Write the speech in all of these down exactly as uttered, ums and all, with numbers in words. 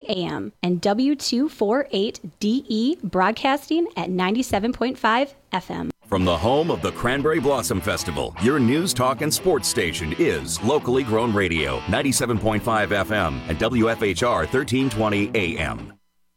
A M, and W two forty-eight D E broadcasting at ninety-seven point five F M. From the home of the Cranberry Blossom Festival, your news, talk, and sports station is locally grown radio, ninety-seven point five F M and W F H R thirteen twenty A M.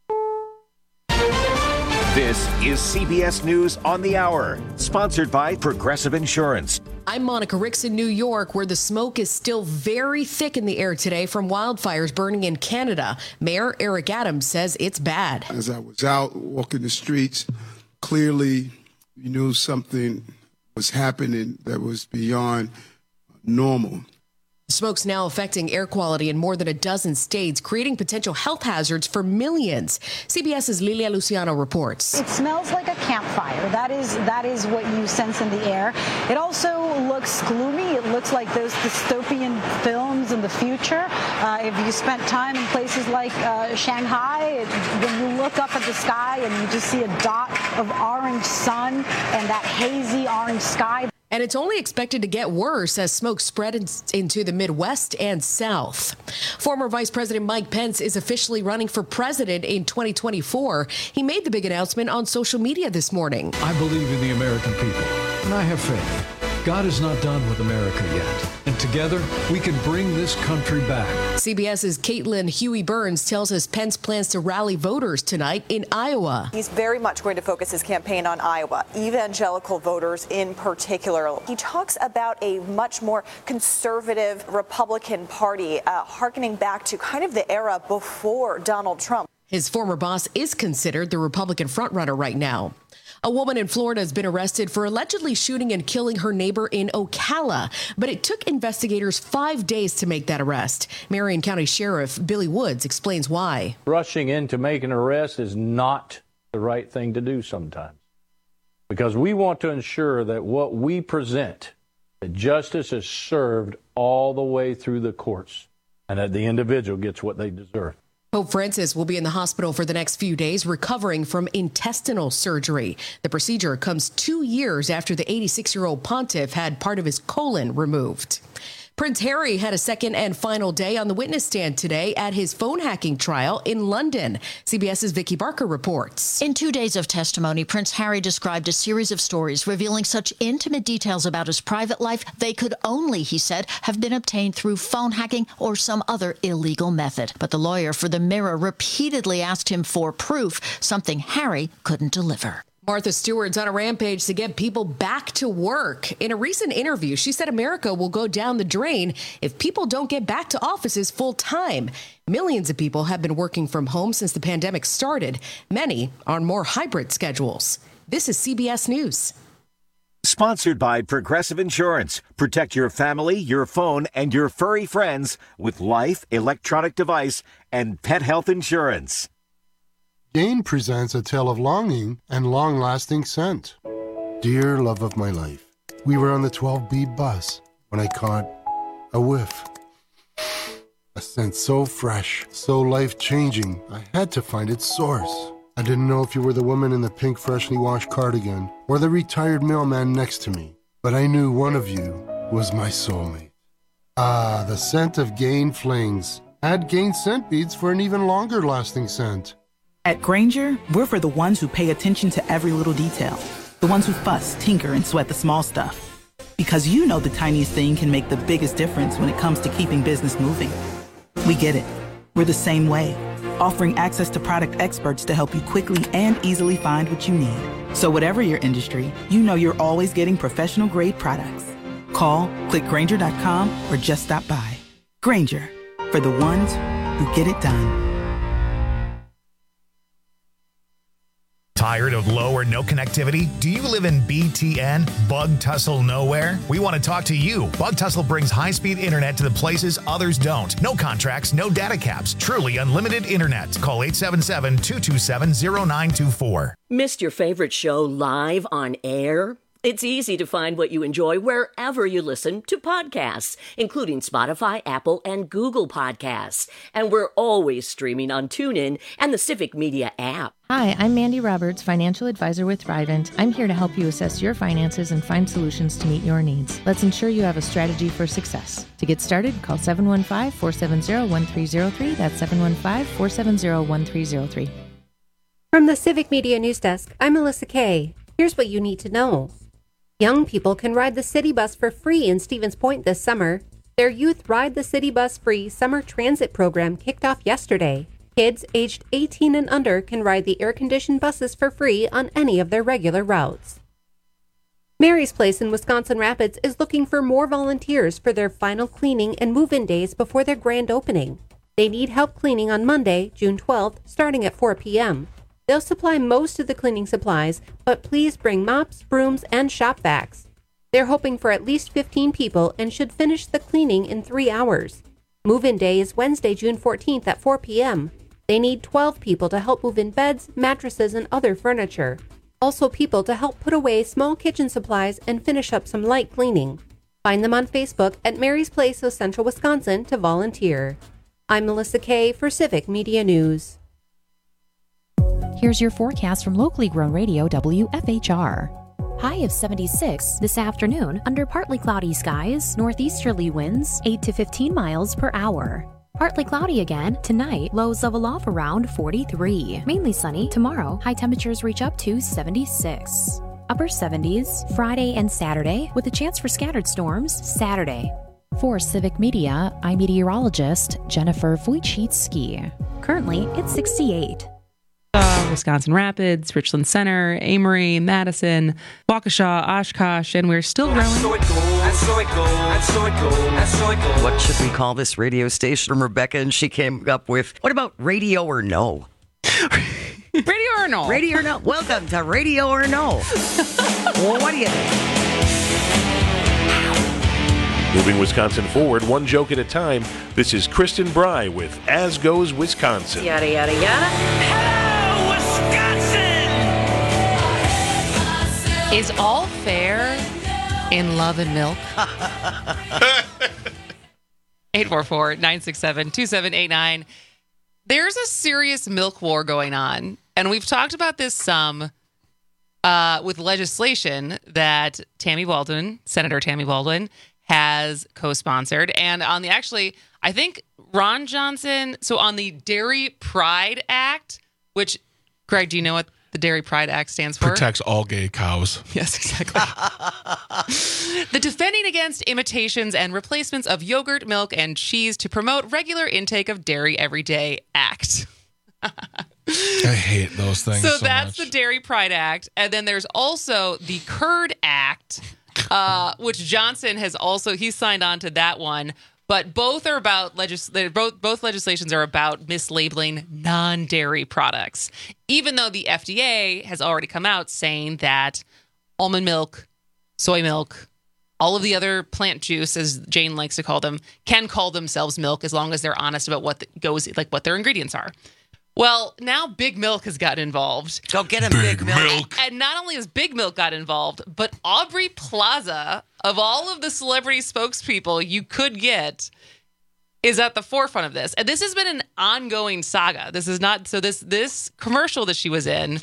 This is C B S News on the Hour, sponsored by Progressive Insurance. I'm Monica Ricks in New York, where the smoke is still very thick in the air today from wildfires burning in Canada. Mayor Eric Adams says it's bad. As I was out walking the streets, clearly you knew something was happening that was beyond normal. Smoke's now affecting air quality in more than a dozen states, creating potential health hazards for millions. CBS's Lilia Luciano reports. It smells like a campfire. That is that is what you sense in the air. It also looks gloomy. It looks like those dystopian films in the future. Uh, if you spent time in places like uh, Shanghai, it, when you look up at the sky and you just see a dot of orange sun and that hazy orange sky. And it's only expected to get worse as smoke spreads into the Midwest and South. Former Vice President Mike Pence is officially running for president in twenty twenty-four. He made the big announcement on social media this morning. I believe in the American people, and I have faith. God is not done with America yet, and together we can bring this country back. CBS's Caitlin Huey-Burns tells us Pence plans to rally voters tonight in Iowa. He's very much going to focus his campaign on Iowa, evangelical voters in particular. He talks about a much more conservative Republican Party, uh, hearkening back to kind of the era before Donald Trump. His former boss is considered the Republican frontrunner right now. A woman in Florida has been arrested for allegedly shooting and killing her neighbor in Ocala, but it took investigators five days to make that arrest. Marion County Sheriff Billy Woods explains why. Rushing in to make an arrest is not the right thing to do sometimes, because we want to ensure that what we present, that justice is served all the way through the courts and that the individual gets what they deserve. Pope Francis will be in the hospital for the next few days recovering from intestinal surgery. The procedure comes two years after the eighty-six-year-old pontiff had part of his colon removed. Prince Harry had a second and final day on the witness stand today at his phone hacking trial in London. CBS's Vicky Barker reports. In two days of testimony, Prince Harry described a series of stories revealing such intimate details about his private life they could only, he said, have been obtained through phone hacking or some other illegal method. But the lawyer for the Mirror repeatedly asked him for proof, something Harry couldn't deliver. Martha Stewart's on a rampage to get people back to work. In a recent interview, she said America will go down the drain if people don't get back to offices full time. Millions of people have been working from home since the pandemic started, many on more hybrid schedules. This is C B S News. Sponsored by Progressive Insurance. Protect your family, your phone, and your furry friends with life, electronic device, and pet health insurance. Gain presents a tale of longing and long-lasting scent. Dear love of my life, we were on the twelve B bus when I caught a whiff. A scent so fresh, so life-changing, I had to find its source. I didn't know if you were the woman in the pink freshly washed cardigan or the retired mailman next to me, but I knew one of you was my soulmate. Ah, the scent of Gain Flings. Add Gain scent beads for an even longer-lasting scent. At Grainger, we're for the ones who pay attention to every little detail. The ones who fuss, tinker, and sweat the small stuff. Because you know the tiniest thing can make the biggest difference when it comes to keeping business moving. We get it. We're the same way, offering access to product experts to help you quickly and easily find what you need. So whatever your industry, you know you're always getting professional-grade products. Call, click Grainger dot com, or just stop by. Grainger, for the ones who get it done. Tired of low or no connectivity? Do you live in B T N, Bug Tussle Nowhere? We want to talk to you. Bug Tussle brings high-speed internet to the places others don't. No contracts, no data caps. Truly unlimited internet. Call eight seven seven, two two seven, zero nine two four. Missed your favorite show live on air? It's easy to find what you enjoy wherever you listen to podcasts, including Spotify, Apple, and Google Podcasts. And we're always streaming on TuneIn and the Civic Media app. Hi, I'm Mandy Roberts, financial advisor with Thrivent. I'm here to help you assess your finances and find solutions to meet your needs. Let's ensure you have a strategy for success. To get started, call seven one five, four seven zero, one three zero three. That's seven one five, four seven zero, one three zero three. From the Civic Media News Desk, I'm Melissa Kay. Here's what you need to know. Young people can ride the city bus for free in Stevens Point this summer. Their Youth Ride the City Bus Free summer transit program kicked off yesterday. Kids aged eighteen and under can ride the air-conditioned buses for free on any of their regular routes. Mary's Place in Wisconsin Rapids is looking for more volunteers for their final cleaning and move-in days before their grand opening. They need help cleaning on Monday, June twelfth, starting at four p.m. They'll supply most of the cleaning supplies, but please bring mops, brooms, and shop vacs. They're hoping for at least fifteen people and should finish the cleaning in three hours. Move-in day is Wednesday, June fourteenth at four p.m. They need twelve people to help move in beds, mattresses, and other furniture. Also people to help put away small kitchen supplies and finish up some light cleaning. Find them on Facebook at Mary's Place of Central Wisconsin to volunteer. I'm Melissa Kay for Civic Media News. Here's your forecast from locally grown radio W F H R. High of seventy-six this afternoon under partly cloudy skies, northeasterly winds eight to fifteen miles per hour. Partly cloudy again tonight, lows level off around forty-three. Mainly sunny tomorrow, high temperatures reach up to seventy-six. Upper seventies Friday and Saturday with a chance for scattered storms Saturday. For Civic Media, I'm meteorologist Jennifer Wojcicki. Currently, it's sixty-eight. Uh, Wisconsin Rapids, Richland Center, Amory, Madison, Waukesha, Oshkosh, and we're still growing. What should we call this radio station? From Rebecca, and she came up with, what about Radio or No? Radio or No? Radio or No. Welcome to Radio or No. Well, what do you think? Moving Wisconsin forward, one joke at a time. This is Kristen Bry with As Goes Wisconsin. Yada, yada, yada. Is all fair in love and milk? eight four four, nine six seven, two seven eight nine. There's a serious milk war going on. And we've talked about this some uh, with legislation that Tammy Baldwin, Senator Tammy Baldwin, has co-sponsored. And on the, actually, I think Ron Johnson, so on the Dairy Pride Act, which, Greg, do you know what the Dairy Pride Act stands for? Protects all gay cows. Yes, exactly. The Defending Against Imitations and Replacements of Yogurt, Milk, and Cheese to Promote Regular Intake of Dairy Every Day Act. I hate those things so, so that's much. The Dairy Pride Act. And then there's also the Curd Act, uh, which Johnson has also, he signed on to that one. But both are about legis- both both legislations are about mislabeling non-dairy products, even though the F D A has already come out saying that almond milk, soy milk, all of the other plant juice, as Jane likes to call them, can call themselves milk as long as they're honest about what the, goes like what their ingredients are. Well, now Big Milk has gotten involved. Go get him, Big, Big Milk. milk. And not only has Big Milk got involved, but Aubrey Plaza, of all of the celebrity spokespeople you could get, is at the forefront of this. And this has been an ongoing saga. This is not, so this this commercial that she was in,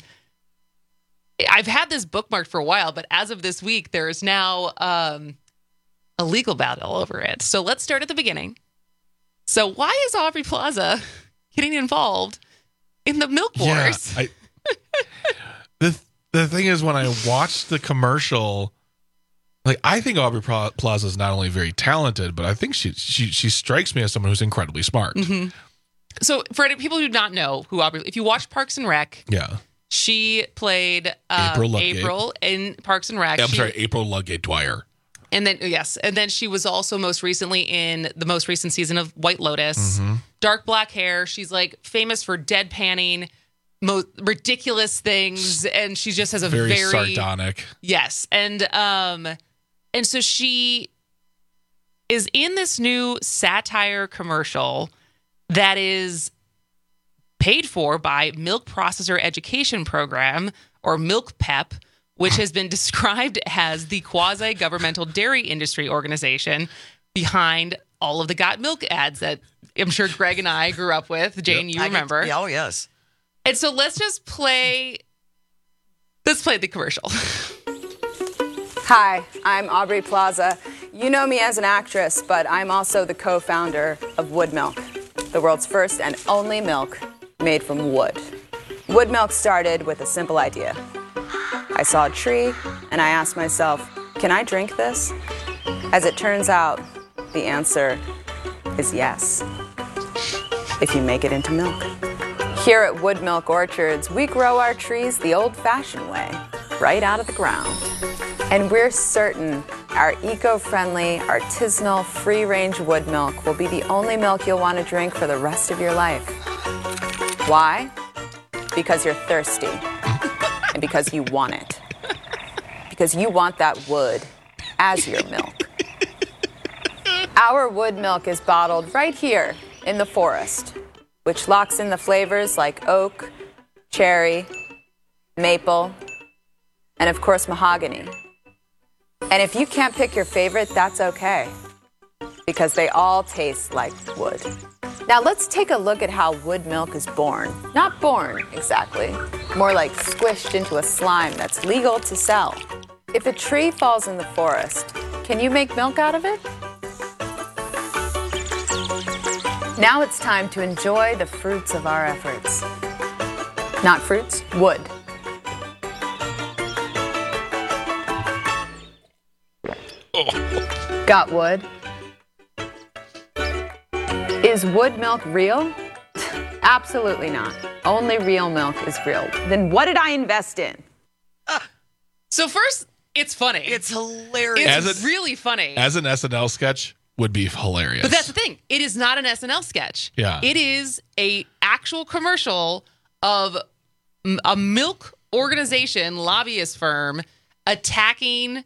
I've had this bookmarked for a while, but as of this week, there is now um, a legal battle over it. So let's start at the beginning. So why is Aubrey Plaza getting involved in the milk wars? Yeah, I, the the thing is, when I watched the commercial, like I think Aubrey Plaza is not only very talented, but I think she she she strikes me as someone who's incredibly smart. Mm-hmm. So for people who do not know who Aubrey, if you watch Parks and Rec, yeah, she played uh, April, April in Parks and Rec. I'm she, sorry, April Ludgate Dwyer. And then, yes, and then she was also most recently in the most recent season of White Lotus. Mm-hmm. Dark black hair. She's like famous for deadpanning most ridiculous things, and she just has a very, very sardonic. Yes, and um, and so she is in this new satire commercial that is paid for by Milk Processor Education Program, or Milk Pep, which has been described as the quasi-governmental dairy industry organization behind all of the Got Milk ads that I'm sure Greg and I grew up with. Jane, yep. you remember. Get, oh, yes. And so let's just play, let's play the commercial. Hi, I'm Aubrey Plaza. You know me as an actress, but I'm also the co-founder of Wood Milk, the world's first and only milk made from wood. Wood Milk started with a simple idea. I saw a tree, and I asked myself, can I drink this? As it turns out, the answer is yes, if you make it into milk. Here at Wood Milk Orchards, we grow our trees the old-fashioned way, right out of the ground. And we're certain our eco-friendly, artisanal, free-range wood milk will be the only milk you'll want to drink for the rest of your life. Why? Because you're thirsty, and because you want it. Because you want that wood as your milk. Our wood milk is bottled right here in the forest, which locks in the flavors like oak, cherry, maple, and of course mahogany. And if you can't pick your favorite, that's okay, because they all taste like wood. Now let's take a look at how wood milk is born. Not born, exactly. More like squished into a slime that's legal to sell. If a tree falls in the forest, can you make milk out of it? Now it's time to enjoy the fruits of our efforts. Not fruits, wood. Oh. Got wood? Is wood milk real? Absolutely not. Only real milk is real. Then what did I invest in? Uh, so first, it's funny. It's hilarious. It's As a, really funny. As an S N L sketch would be hilarious. But that's the thing. It is not an S N L sketch. Yeah. It is a actual commercial of a milk organization, lobbyist firm, attacking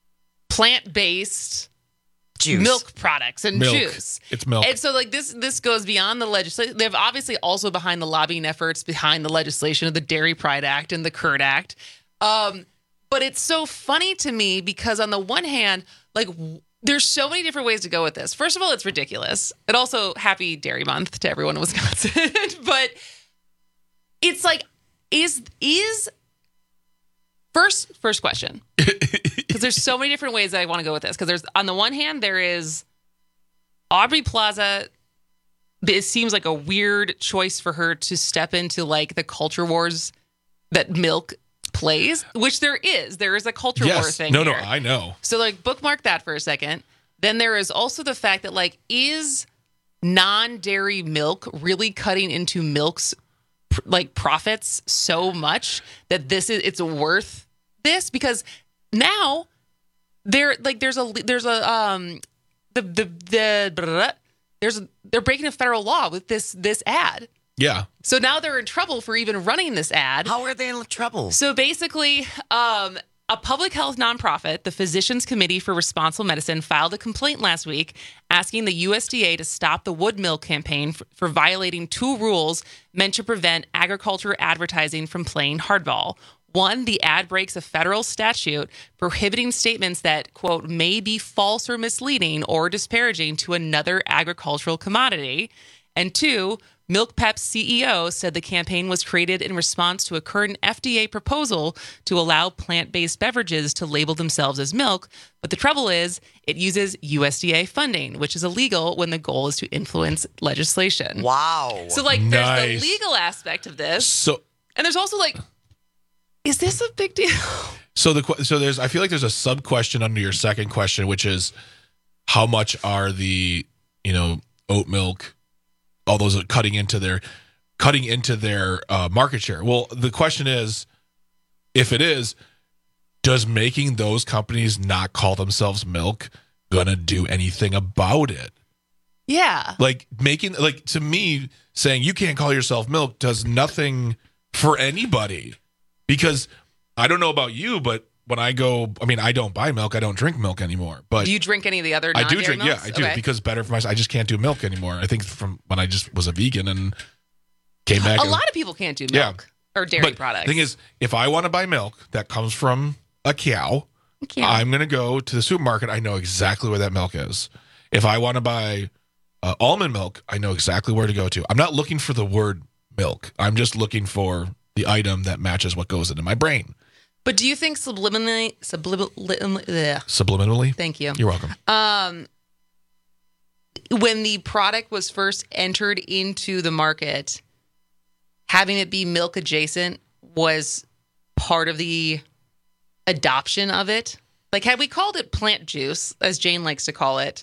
plant-based juice. milk products and milk. juice. It's milk. And so like this this goes beyond the legislation. They've obviously also behind the lobbying efforts behind the legislation of the Dairy Pride Act and the Curd Act. Um, but it's so funny to me because on the one hand, like there's so many different ways to go with this. First of all, it's ridiculous. And also happy Dairy Month to everyone in Wisconsin. But it's like, is is first first question. Because there's so many different ways that I want to go with this. Because there's, on the one hand, there is Aubrey Plaza. It seems like a weird choice for her to step into like the culture wars that milk plays, which there is. There is a culture yes. war thing. No, here. no, I know. So like bookmark that for a second. Then there is also the fact that like, is non-dairy milk really cutting into milk's like profits so much that this is it's worth this? Because now there like there's a there's a um the the the blah, blah, blah, there's a, they're breaking a federal law with this this ad. Yeah. So now they're in trouble for even running this ad. How are they in trouble? So basically, um, a public health nonprofit, the Physicians Committee for Responsible Medicine, filed a complaint last week asking the U S D A to stop the Wood Milk campaign for, for violating two rules meant to prevent agriculture advertising from playing hardball. One, the ad breaks a federal statute prohibiting statements that, quote, may be false or misleading or disparaging to another agricultural commodity. And two, MilkPep's C E O said the campaign was created in response to a current F D A proposal to allow plant-based beverages to label themselves as milk. But the trouble is, it uses U S D A funding, which is illegal when the goal is to influence legislation. Wow. So, like, Nice. there's the legal aspect of this. So, and there's also, like, is this a big deal? so the que- so there's I feel like there's a sub question under your second question, which is how much are the you know oat milk, all those are cutting into their cutting into their uh, market share. Well, the question is, if it is, does making those companies not call themselves milk gonna do anything about it? Yeah. Like making like to me saying you can't call yourself milk does nothing for anybody. Because I don't know about you, but when I go, I mean, I don't buy milk. I don't drink milk anymore. But do you drink any of the other I non-dairy do drink. milks? Yeah, I do Okay. because better for myself. I just can't do milk anymore. I think from when I just was a vegan and came back. A and, lot of people can't do Yeah. milk or dairy but products. The thing is, if I want to buy milk that comes from a cow, cow. I'm going to go to the supermarket. I know exactly where that milk is. If I want to buy uh, almond milk, I know exactly where to go to. I'm not looking for the word milk. I'm just looking for the item that matches what goes into my brain. But do you think subliminally, subliminally, Subliminally? Thank you. You're welcome. Um, when the product was first entered into the market, having it be milk adjacent was part of the adoption of it? Like, had we called it plant juice, as Jane likes to call it,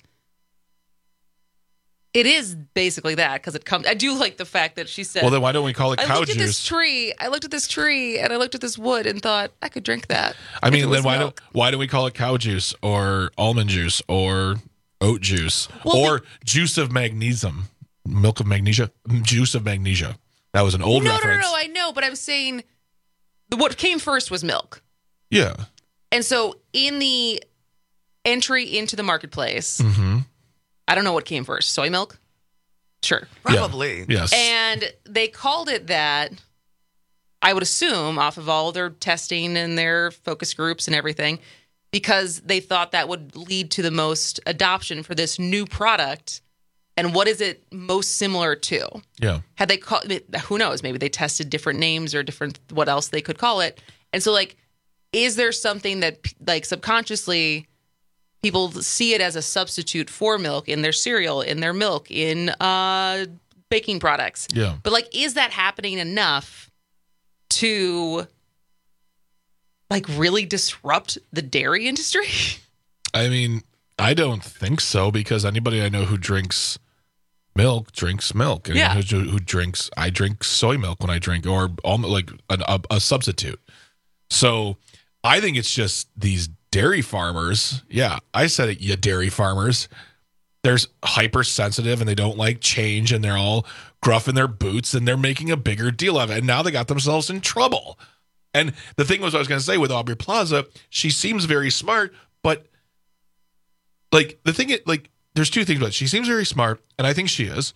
it is basically that, because it comes. I do like the fact that she said, well, then why don't we call it cow I looked juice? at this tree. I looked at this tree, and I looked at this wood, and thought I could drink that. I mean, if it then why milk. don't why don't we call it cow juice or almond juice or oat juice Well, or the- juice of magnesium, milk of magnesia, juice of magnesia? That was an old no, reference. No, no, no, I know, but I'm saying the, what came first was milk. Yeah. And so in the entry into the marketplace, Mm-hmm. I don't know what came first. Soy milk? Sure. Probably. Yeah. Yes. And they called it that, I would assume, off of all their testing and their focus groups and everything, because they thought that would lead to the most adoption for this new product. And what is it most similar to? Yeah. Had they called it, who knows? Maybe they tested different names or different, what else they could call it. And so, like, is there something that, like, subconsciously people see it as a substitute for milk in their cereal, in their milk, in uh, baking products? Yeah. But, like, is that happening enough to, like, really disrupt the dairy industry? I mean, I don't think so, because anybody I know who drinks milk drinks milk. Anyone Yeah. Who, who drinks, I drink soy milk when I drink, or almost like an, a, a substitute. So I think it's just these dairy farmers. Yeah, I said it, you dairy farmers. They're hypersensitive and they don't like change, and they're all gruff in their boots, and they're making a bigger deal of it. And now they got themselves in trouble. And the thing was, I was going to say with Aubrey Plaza, she seems very smart, but like the thing, it like there's two things about it. She seems very smart, and I think she is.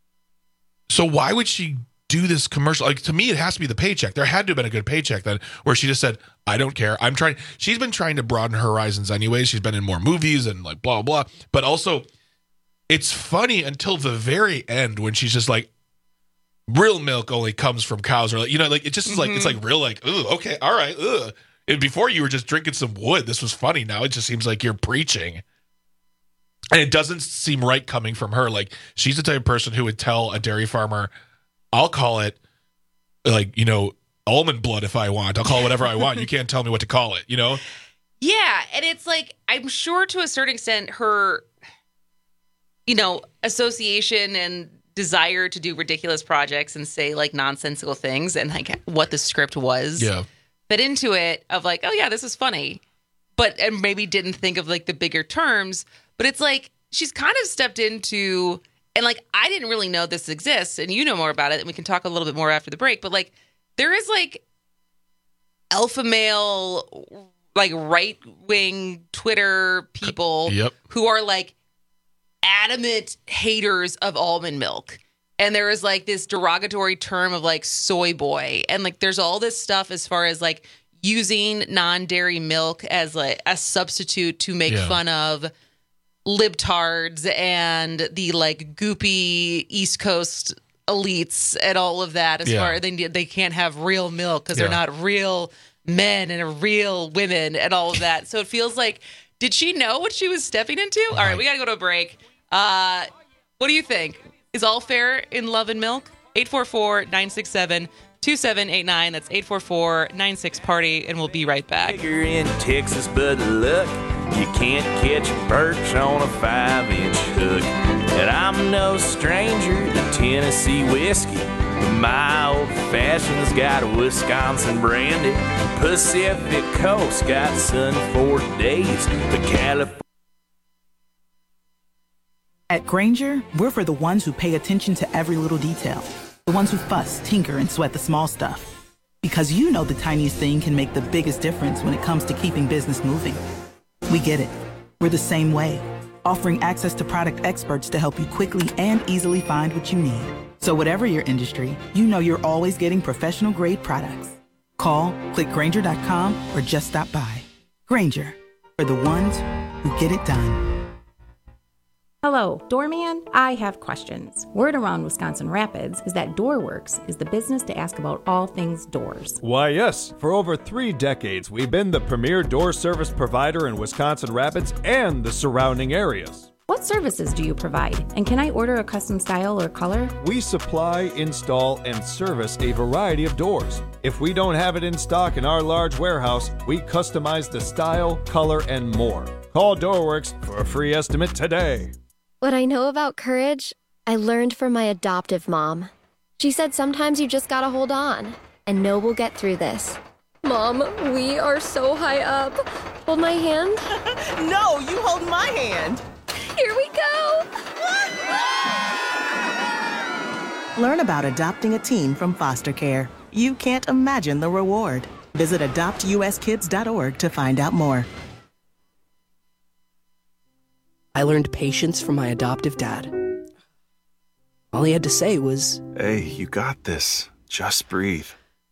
So why would she do this commercial? Like, to me, it has to be the paycheck. There had to have been a good paycheck then, where she just said, I don't care. I'm trying. She's been trying to broaden her horizons anyway. She's been in more movies and like blah, blah. But also, it's funny until the very end when she's just like, real milk only comes from cows, or like, you know, like it just is like, it's like real, like, ooh, okay, all right, ugh. And before you were just drinking some wood. This was funny. Now it just seems like you're preaching. And it doesn't seem right coming from her. Like, she's the type of person who would tell a dairy farmer, I'll call it, like, you know, almond blood if I want. I'll call it whatever I want. You can't tell me what to call it, you know? Yeah, and it's like, I'm sure to a certain extent her, you know, association and desire to do ridiculous projects and say like nonsensical things and like what the script was Yeah. fit into it of like, oh yeah, this is funny, but and maybe didn't think of like the bigger terms. But it's like she's kind of stepped into, and like I didn't really know this exists, and you know more about it, and we can talk a little bit more after the break. But like there is like alpha male, like right wing Twitter people Yep. who are like adamant haters of almond milk. And there is like this derogatory term of like soy boy. And like there's all this stuff as far as like using non-dairy milk as like a substitute to make Yeah. fun of libtards and the like goopy East Coast elites and all of that as Yeah. far as they, they can't have real milk because they're Yeah. not real men and real women and all of that. So it feels like, did she know what she was stepping into? All right, we got to go to a break. Uh, what do you think? Is all fair in love and milk? eight four four, nine six seven, two seven eight nine. That's eight four four, nine six party, and we'll be right back. You're in Texas, but look, you can't catch a perch on a five-inch hook. And I'm no stranger to Tennessee whiskey, but my old-fashioned's got a Wisconsin brandy. Pacific Coast got sun for days, but California. At Granger, we're for the ones who pay attention to every little detail. The ones who fuss, tinker, and sweat the small stuff. Because you know the tiniest thing can make the biggest difference when it comes to keeping business moving. We get it. We're the same way. Offering access to product experts to help you quickly and easily find what you need. So whatever your industry, you know you're always getting professional grade products. Call, click Granger dot com, or just stop by. Grainger, for the ones who get it done. Hello, Doorman. I have questions. Word around Wisconsin Rapids is that DoorWorks is the business to ask about all things doors. Why, yes. For over three decades, we've been the premier door service provider in Wisconsin Rapids and the surrounding areas. What services do you provide? And can I order a custom style or color? We supply, install, and service a variety of doors. If we don't have it in stock in our large warehouse, we customize the style, color, and more. Call DoorWorks for a free estimate today. What I know about courage, I learned from my adoptive mom. She said sometimes you just gotta hold on and know we'll get through this. Mom, we are so high up. Hold my hand. No, you hold my hand. Here we go. Learn about adopting a teen from foster care. You can't imagine the reward. Visit adopt u s kids dot org to find out more. I learned patience from my adoptive dad. All he had to say was, "Hey, you got this. Just breathe."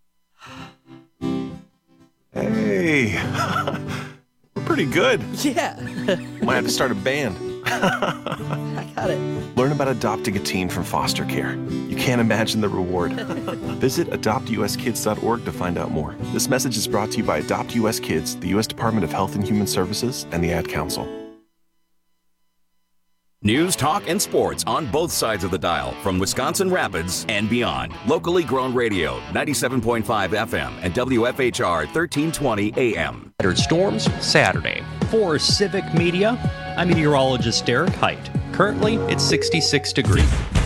Hey, we're pretty good. Yeah. Might have to start a band. I got it. Learn about adopting a teen from foster care. You can't imagine the reward. Visit adopt u s kids dot org to find out more. This message is brought to you by Adopt U S Kids, the U S Department of Health and Human Services, and the Ad Council. News, talk, and sports on both sides of the dial from Wisconsin Rapids and beyond. Locally grown radio, ninety-seven point five F M and W F H R thirteen twenty A M. Storms Saturday. For Civic Media, I'm meteorologist Derek Height. Currently, it's sixty-six degrees.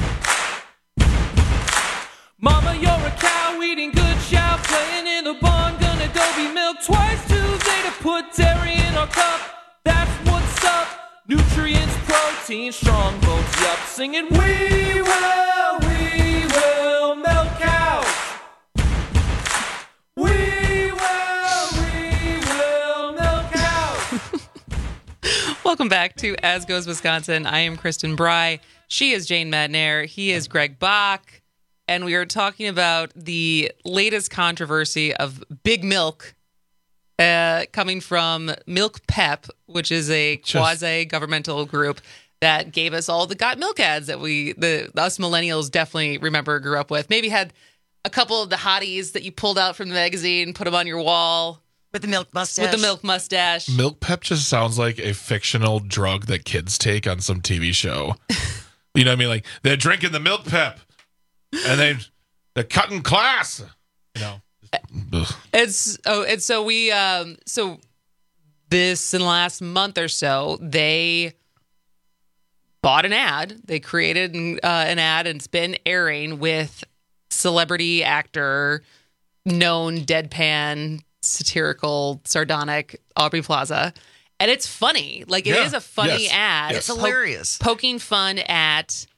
Mama, you're a cow eating good chow, playing in the barn, gonna go be milked twice Tuesday to put dairy in our cup. That's what's up. Nutrients, protein, strong bones, yup. Singing, we will, we will milk cows. We will, we will milk cows. Welcome back to As Goes Wisconsin. I am Kristen Bry. She is Jane Madnair. He is Greg Bach. And we are talking about the latest controversy of Big Milk. Uh, coming from Milk Pep, which is a quasi-governmental group that gave us all the Got Milk ads that we, the us millennials, definitely remember, grew up with. Maybe had a couple of the hotties that you pulled out from the magazine, put them on your wall. With the milk mustache. With the milk mustache. Milk Pep just sounds like a fictional drug that kids take on some T V show. You know what I mean? Like, they're drinking the Milk Pep, and they, they're cutting class, you know. Ugh. It's oh, and so we um so this in the last month or so they bought an ad. They created an, uh, an ad, and it's been airing with celebrity actor, known deadpan, satirical, sardonic Aubrey Plaza, and it's funny. Like it Yeah. is a funny Yes. ad. Yes. It's hilarious. Poking fun at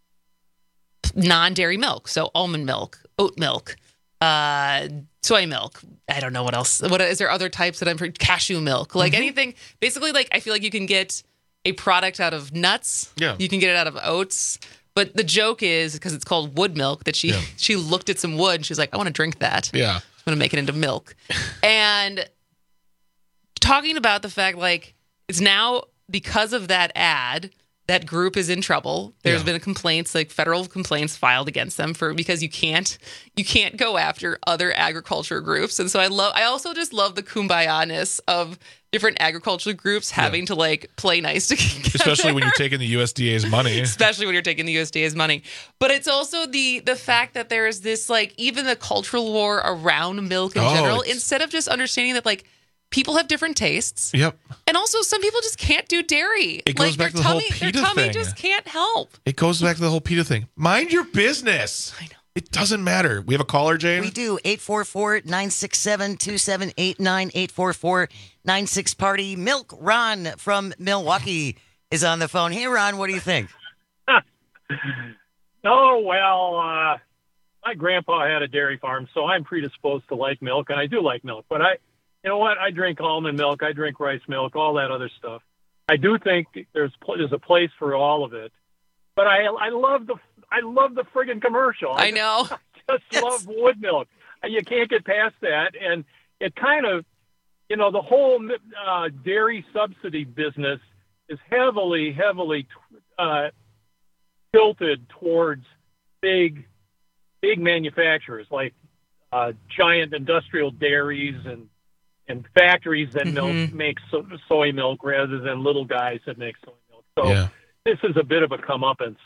non-dairy milk, so almond milk, oat milk. Uh, soy milk. I don't know what else. What is there other types that I'm for cashew milk? Like Mhm. anything. Basically, like I feel like you can get a product out of nuts. Yeah. You can get it out of oats. But the joke is because it's called wood milk that she Yeah. she looked at some wood and she's like, I want to drink that. Yeah. I'm gonna make it into milk. And talking about the fact like it's now because of that ad. That group is in trouble. There's Yeah. been complaints, like federal complaints filed against them for because you can't you can't go after other agriculture groups. And so I love I also just love the kumbaya-ness of different agriculture groups having to like play nice together. Especially when you're taking the U S D A's money. Especially when you're taking the U S D A's money. But it's also the the fact that there is this like even the cultural war around milk in Oh, general, it's- instead of just understanding that like people have different tastes. Yep. And also, some people just can't do dairy. It goes like, back their to the whole tummy, Their PETA tummy thing. just can't help. It goes back to the whole PETA thing. Mind your business. I know. It doesn't matter. We have a caller, Jane? We do. eight four four, nine six seven, two seven eight nine, eight four four, nine six party. Milk Ron from Milwaukee is on the phone. Hey, Ron, what do you think? Oh, well, uh, my grandpa had a dairy farm, so I'm predisposed to like milk, and I do like milk. But I, you know what? I drink almond milk. I drink rice milk, all that other stuff. I do think there's there's a place for all of it. But I I love the I love the friggin' commercial. I know. I just love wood milk. You can't get past that, and it kind of you know, the whole uh, dairy subsidy business is heavily, heavily uh, tilted towards big, big manufacturers like uh, giant industrial dairies and and factories that Mm-hmm. milk make so, soy milk rather than little guys that make soy milk. So Yeah. this is a bit of a comeuppance.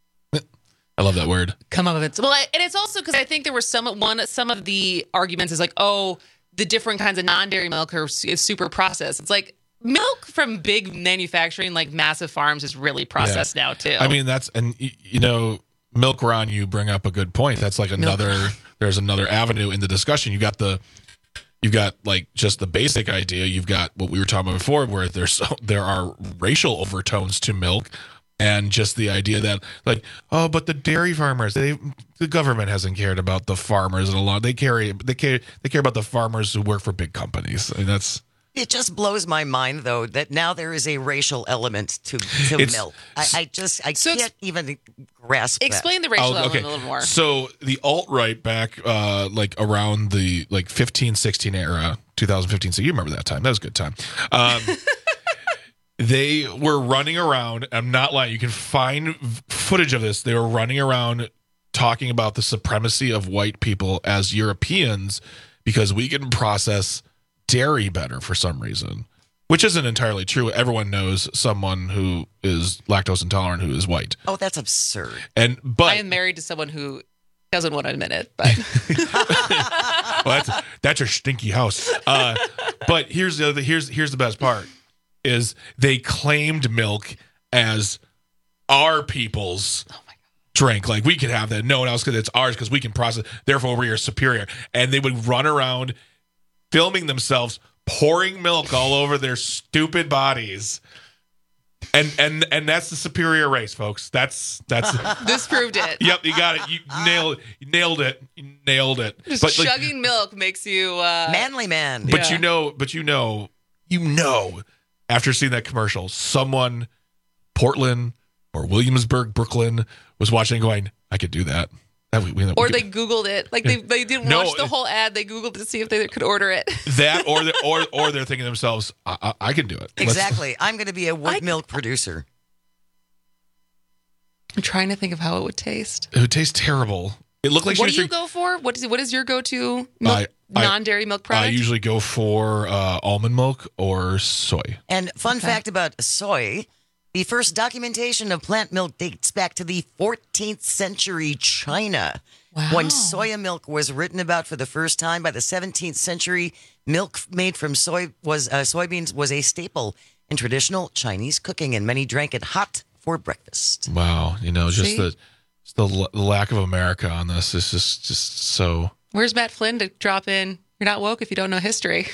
I love that word. Come up with it. Well, I- and it's also because I think there were some one some of the arguments is like, oh, the different kinds of non-dairy milk are su- is super processed. It's like milk from big manufacturing, like massive farms, is really processed Yeah. now too. I mean, that's, and y- you know, Milk Ron, you bring up a good point. That's like another, there's another avenue in the discussion. You got the, you've got like just the basic idea. You've got what we were talking about before, where there's so, there are racial overtones to milk, and just the idea that like, oh, but the dairy farmers, they, the government hasn't cared about the farmers in a lot. They carry, they care, they care about the farmers who work for big companies. I mean, that's. It just blows my mind, though, that now there is a racial element to, to It's- milk. I, I just, I can't even grasp Explain that. the racial Oh, element a little more. So the alt-right back uh, like around the like fifteen sixteen era, two thousand fifteen. So you remember that time. That was a good time. Um, they were running around. I'm not lying. You can find v- footage of this. They were running around talking about the supremacy of white people as Europeans because we can process dairy better for some reason, which isn't entirely true. Everyone knows someone who is lactose intolerant who is white. Oh, that's absurd. And but I am married to someone who doesn't want to admit it, but well, that's that's your stinky house. Uh, but here's the other, here's here's the best part is they claimed milk as our people's drink. Like we could have that. No one else could. It's ours because we can process. Therefore, we are superior. And they would run around filming themselves pouring milk all over their stupid bodies. And and and that's the superior race, folks. That's that's this proved it. Yep, you got it. You nailed you nailed it. You nailed it. Just But, like, chugging milk makes you uh, manly man. But Yeah. you know, but you know, you know, after seeing that commercial, someone, Portland or Williamsburg, Brooklyn, was watching and going, I could do that. That we, we, Or we they could- Googled it. Like they, they didn't No, watch the whole ad. They Googled to see if they could order it. that or they or or they're thinking to themselves, I, I, I can do it. Let's- Exactly. I'm going to be a wood milk producer. I'm trying to think of how it would taste. It would taste terrible. It looked like What she do was you go for? What is what is your go-to milk, I- I- non-dairy milk I product? usually go for uh, almond milk or soy. And fun Okay. fact about soy, the first documentation of plant milk dates back to the fourteenth century China. Wow. When soya milk was written about for the first time by the seventeenth century, milk made from soy was uh, soybeans was a staple in traditional Chinese cooking, and many drank it hot for breakfast. Wow, you know, just See? the just the l- lack of America on this is just just so. Where's Matt Flynn to drop in? You're not woke if you don't know history.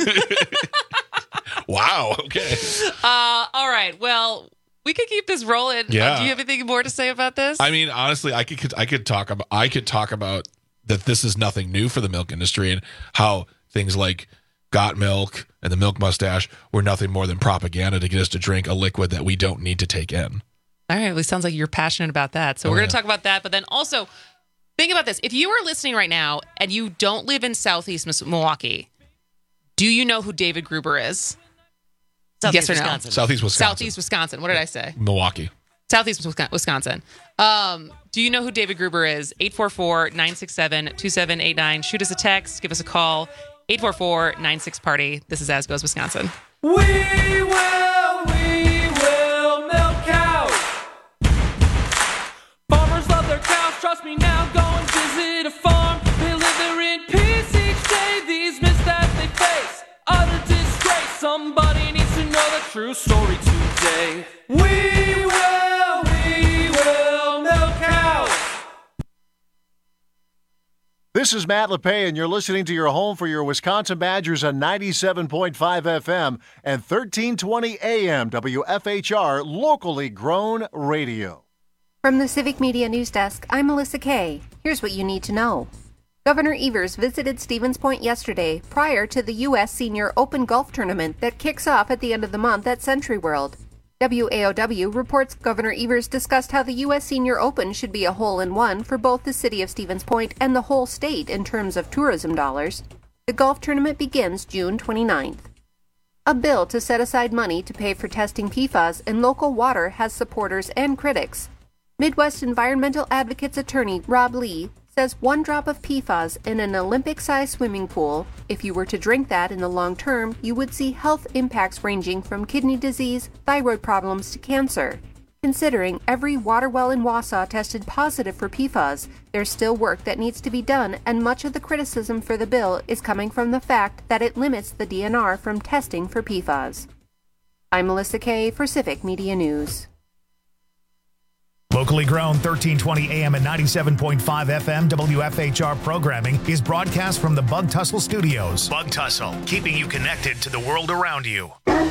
Wow. Okay. Uh, all right. Well, we could keep this rolling. Yeah. Uh, do you have anything more to say about this? I mean, honestly, I could I could talk about I could talk about that this is nothing new for the milk industry and how things like Got Milk and the Milk Mustache were nothing more than propaganda to get us to drink a liquid that we don't need to take in. All right. Well, it sounds like you're passionate about that. So Oh, we're going yeah. to talk about that. But then also, think about this. If you are listening right now and you don't live in Southeast Mis- Milwaukee, do you know who David Gruber is? Southeast yes or no? Wisconsin. Southeast Wisconsin. Southeast Wisconsin. What did I say? Milwaukee. Southeast Wisco- Wisconsin. Um, do you know who David Gruber is? eight four four, nine six seven, two seven eight nine. Shoot us a text. Give us a call. eight four four, nine six, party. This is As Goes Wisconsin. We will, we will milk cows. Farmers love their cows, trust me now. Go and visit a farm. They live there in peace each day. These myths that they face, utter disgrace. Somebody needs to know the true story today. We will, we will milk cows. This is Matt LePay, and you're listening to your home for your Wisconsin Badgers on ninety-seven point five F M and thirteen twenty A M W F H R, locally grown radio. From the Civic Media News Desk, I'm Melissa Kay. Here's what you need to know. Governor Evers visited Stevens Point yesterday prior to the U S Senior Open Golf Tournament that kicks off at the end of the month at Century World. W A O W reports Governor Evers discussed how the U S Senior Open should be a hole-in-one for both the city of Stevens Point and the whole state in terms of tourism dollars. The golf tournament begins June twenty-ninth. A bill to set aside money to pay for testing P FAS in local water has supporters and critics. Midwest Environmental Advocates attorney Rob Lee says one drop of P FAS in an Olympic-sized swimming pool, if you were to drink that in the long term, you would see health impacts ranging from kidney disease, thyroid problems to cancer. Considering every water well in Wausau tested positive for P FAS, there's still work that needs to be done, and much of the criticism for the bill is coming from the fact that it limits the D N R from testing for P FAS. I'm Melissa Kay for Civic Media News. Locally grown thirteen twenty A M and ninety-seven point five F M W F H R programming is broadcast from the Bug Tussle Studios. Bug Tussle, keeping you connected to the world around you.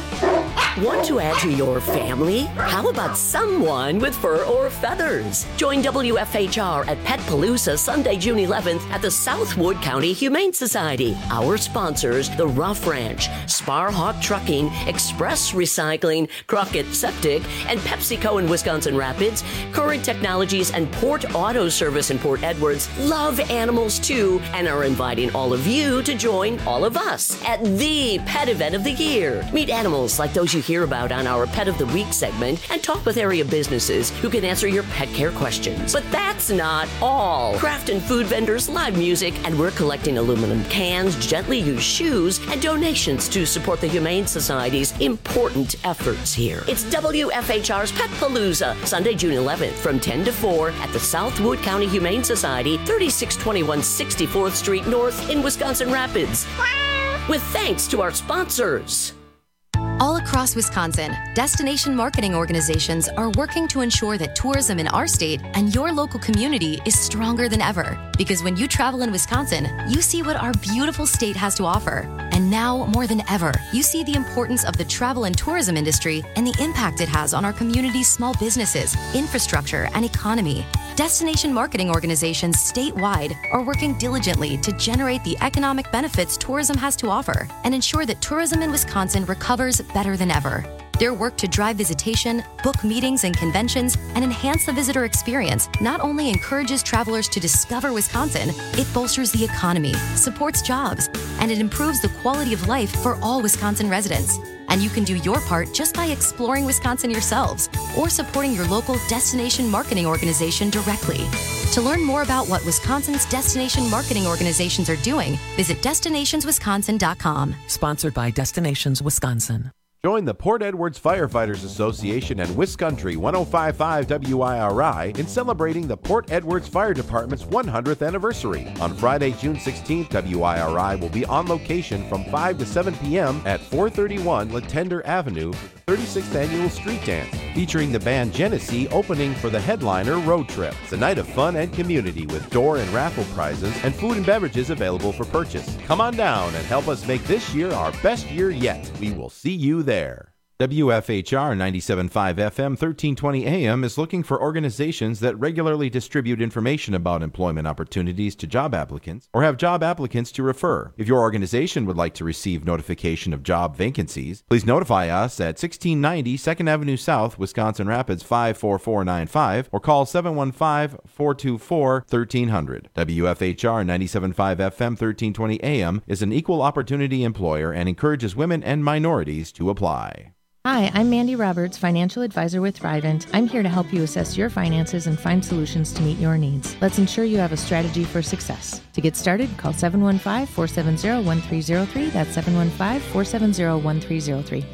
Want to add to your family? How about someone with fur or feathers? Join W F H R at Pet Palooza Sunday, June eleventh at the Southwood County Humane Society. Our sponsors, the Rough Ranch, Sparhawk Trucking, Express Recycling, Crockett Septic, and PepsiCo in Wisconsin Rapids, Current Technologies, and Port Auto Service in Port Edwards love animals too and are inviting all of you to join all of us at the pet event of the year. Meet animals like those you hear about on our Pet of the Week segment and talk with area businesses who can answer your pet care questions. But that's not all. Craft and food vendors, live music, and we're collecting aluminum cans, gently used shoes, and donations to support the Humane Society's important efforts here. It's W F H R's Pet Palooza, Sunday, June eleventh from ten to four at the Southwood County Humane Society, thirty-six twenty-one sixty-fourth Street North in Wisconsin Rapids. With thanks to our sponsors. All across Wisconsin, destination marketing organizations are working to ensure that tourism in our state and your local community is stronger than ever. Because when you travel in Wisconsin, you see what our beautiful state has to offer. And now, more than ever, you see the importance of the travel and tourism industry and the impact it has on our community's small businesses, infrastructure, and economy. Destination marketing organizations statewide are working diligently to generate the economic benefits tourism has to offer and ensure that tourism in Wisconsin recovers better than ever. Their work to drive visitation, book meetings and conventions, and enhance the visitor experience not only encourages travelers to discover Wisconsin, it bolsters the economy, supports jobs, and it improves the quality of life for all Wisconsin residents. And you can do your part just by exploring Wisconsin yourselves or supporting your local destination marketing organization directly. To learn more about what Wisconsin's destination marketing organizations are doing, visit destinations wisconsin dot com. Sponsored by Destinations Wisconsin. Join the Port Edwards Firefighters Association and WisCountry one oh five point five W I R I in celebrating the Port Edwards Fire Department's one hundredth anniversary. On Friday, June sixteenth, W I R I will be on location from five to seven p.m. at four thirty-one Latender Avenue for the thirty-sixth Annual Street Dance, featuring the band Genesee opening for the headliner Road Trip. It's a night of fun and community with door and raffle prizes and food and beverages available for purchase. Come on down and help us make this year our best year yet. We will see you there. There. W F H R ninety-seven point five F M thirteen twenty A M is looking for organizations that regularly distribute information about employment opportunities to job applicants or have job applicants to refer. If your organization would like to receive notification of job vacancies, please notify us at sixteen ninety second Avenue South, Wisconsin Rapids five four four nine five or call seven one five, four two four, one three zero zero. W F H R ninety-seven point five F M thirteen twenty A M is an equal opportunity employer and encourages women and minorities to apply. Hi, I'm Mandy Roberts, financial advisor with Thrivent. I'm here to help you assess your finances and find solutions to meet your needs. Let's ensure you have a strategy for success. To get started, call seven one five, four seven zero, one three zero three. That's seven one five, four seven zero, one three zero three.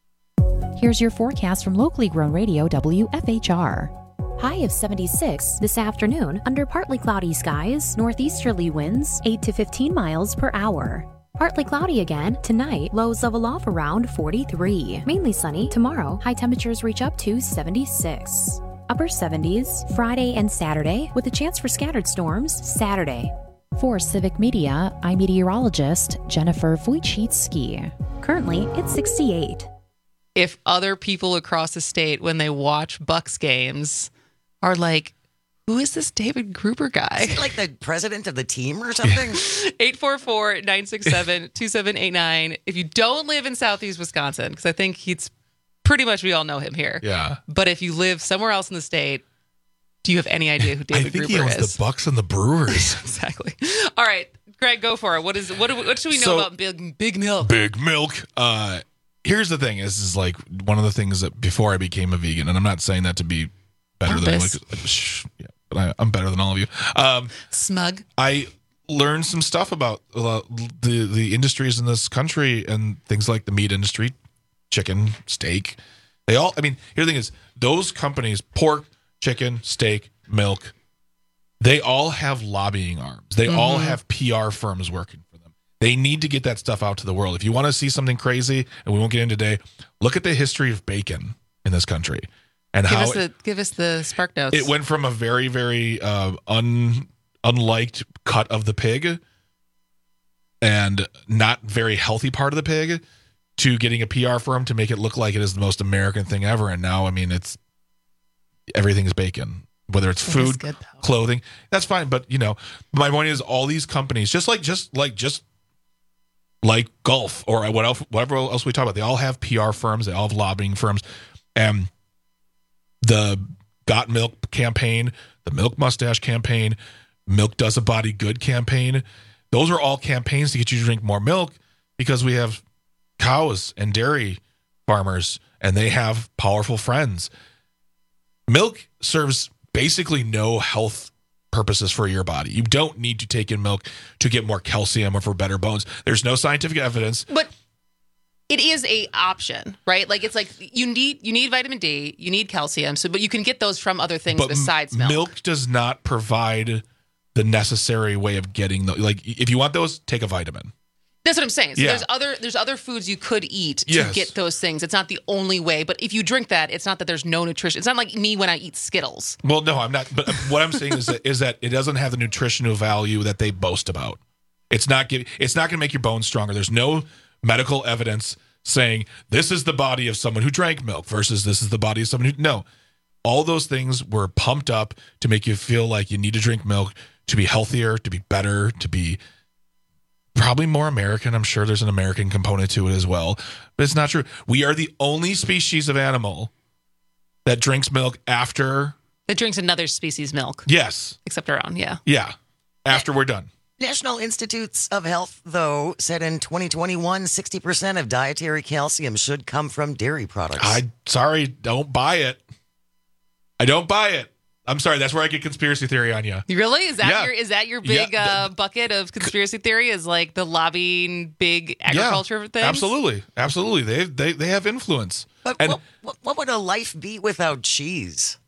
Here's your forecast from locally grown radio W F H R. High of seventy-six this afternoon under partly cloudy skies, northeasterly winds eight to fifteen miles per hour. Partly cloudy again tonight, lows level off around forty-three. Mainly sunny tomorrow, high temperatures reach up to seventy-six. Upper seventies Friday and Saturday with a chance for scattered storms Saturday. For Civic Media, I'm meteorologist Jennifer Wojcicki. Currently, it's sixty-eight. If other people across the state, when they watch Bucks games, are like, who is this David Gruber guy? Is he like the president of the team or something? eight four four, nine six seven, two seven eight nine. If you don't live in Southeast Wisconsin, because I think he's pretty much, we all know him here. Yeah. But if you live somewhere else in the state, do you have any idea who David I think Gruber he owns is? the Bucks and the Brewers. Exactly. All right. Greg, go for it. What is what? Do, what should we know So- about big big milk? Big milk. Uh, here's the thing: is is like one of the things that before I became a vegan, and I'm not saying that to be better than anyone, Pompous. 'cause- shh, yeah, but I, I'm better than all of you. Um, Smug. I learned some stuff about uh, the the industries in this country and things like the meat industry, chicken, steak. They all. I mean, here the thing is, those companies, pork, chicken, steak, milk, they all have lobbying arms. They all Mhm. have P R firms working for them. They need to get that stuff out to the world. If you want to see something crazy, and we won't get into today, look at the history of bacon in this country and Give how us it, the give us the spark notes. it went from a very, very uh, un unliked cut of the pig and not very healthy part of the pig to getting a P R firm to make it look like it is the most American thing ever. And now, I mean, it's everything's bacon, whether it's That is food, good, clothing, that's fine. But you know, my point is all these companies, just like, just like, just like golf or what else, whatever else we talk about, they all have P R firms. They all have lobbying firms. And the Got Milk campaign, the Milk Mustache campaign, Milk Does a Body Good campaign, those are all campaigns to get you to drink more milk because we have cows and dairy farmers and they have powerful friends. Milk serves basically no health purposes for your body. You don't need to take in milk to get more calcium or for better bones. There's no scientific evidence. But it is a option, right? Like it's like you need you need vitamin D, you need calcium, so but you can get those from other things But besides m- milk. milk does not provide the necessary way of getting the, like if you want those, take a vitamin. That's what I'm saying. So Yeah. there's other there's other foods you could eat to Yes. get those things. It's not the only way, but if you drink that, it's not that there's no nutrition. It's not like me when I eat Skittles. Well, no, I'm not. But what I'm saying is that is that it doesn't have the nutritional value that they boast about. It's not giving. It's not going to make your bones stronger. There's no medical evidence saying this is the body of someone who drank milk versus this is the body of someone who no. All those things were pumped up to make you feel like you need to drink milk to be healthier, to be better, to be probably more American. I'm sure there's an American component to it as well, but it's not true. We are the only species of animal that drinks milk after. It drinks another species' milk. Yes. Except our own, yeah. Yeah. After we're done. National Institutes of Health, though, said in twenty twenty-one, sixty percent of dietary calcium should come from dairy products. I sorry, don't buy it. I don't buy it. I'm sorry. That's where I get conspiracy theory on you. Really? Is that Yeah. your is that your big Yeah, uh, bucket of conspiracy theory? Is like the lobbying big agriculture yeah, thing? Absolutely, absolutely. They they they have influence. But and what, what, what would a life be without cheese?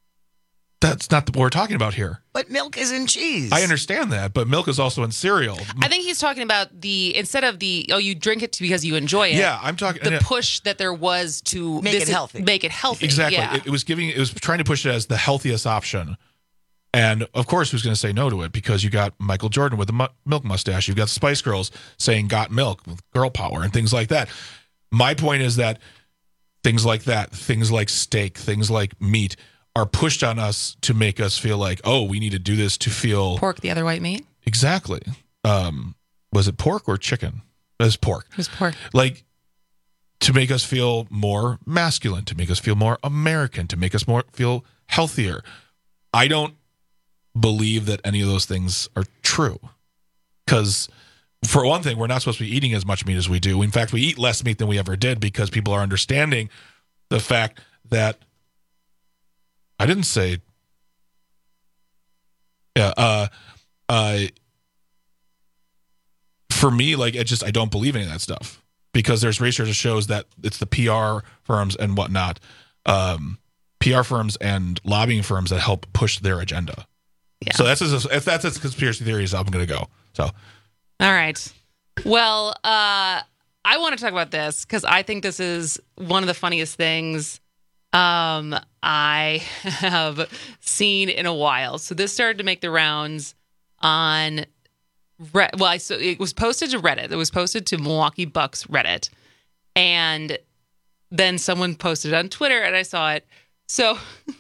that's not what we're talking about here. But milk is in cheese. I understand that, but milk is also in cereal. I think he's talking about the instead of the oh you drink it because you enjoy it. Yeah, I'm talking the yeah. push that there was to Make this it is- healthy. Make it healthy. Exactly. Yeah. It, it was giving. It was trying to push it as the healthiest option. And of course, who's going to say no to it? Because you got Michael Jordan with the mu- milk mustache. You've got the Spice Girls saying "got milk" with girl power and things like that. My point is that things like that, things like steak, things like meat, are pushed on us to make us feel like, oh, we need to do this to feel Pork, the other white meat. exactly. Um, was it pork or chicken? It was pork. It was pork. Like to make us feel more masculine, to make us feel more American, to make us more feel healthier. I don't believe that any of those things are true. Because for one thing, we're not supposed to be eating as much meat as we do. In fact, we eat less meat than we ever did because people are understanding the fact that I didn't say yeah, uh uh for me, like it just I don't believe any of that stuff. Because there's research that shows that it's the P R firms and whatnot, um, P R firms and lobbying firms that help push their agenda. Yeah. So that's as if that's as conspiracy theories I'm going to go. So, All right. Well, uh, I want to talk about this because I think this is one of the funniest things um, I have seen in a while. So this started to make the rounds on Re- well, I so it was posted to Reddit. It was posted to Milwaukee Bucks Reddit, and then someone posted it on Twitter, and I saw it. So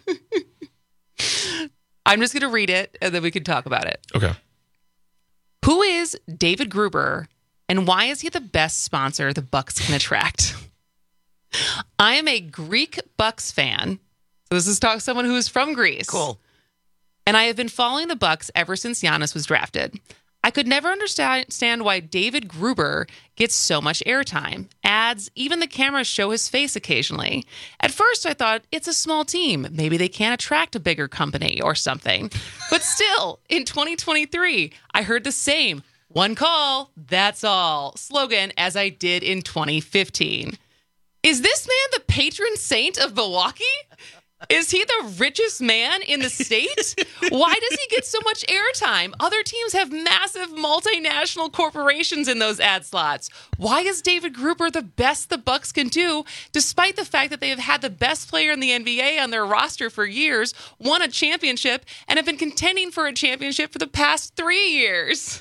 I'm just going to read it, and then we can talk about it. okay. Who is David Gruber, and why is he the best sponsor the Bucks can attract? I am a Greek Bucks fan. So this is talk someone who is from Greece. Cool. And I have been following the Bucks ever since Giannis was drafted. I could never understand why David Gruber gets so much airtime. Ads, even the cameras show his face occasionally. At first, I thought it's a small team. Maybe they can't attract a bigger company or something. But still, in twenty twenty-three, I heard the same "one call, that's all" slogan as I did in twenty fifteen. Is this man the patron saint of Milwaukee? Is he the richest man in the state? Why does he get so much airtime? Other teams have massive multinational corporations in those ad slots. Why is David Gruber the best the Bucks can do, despite the fact that they have had the best player in the N B A on their roster for years, won a championship, and have been contending for a championship for the past three years?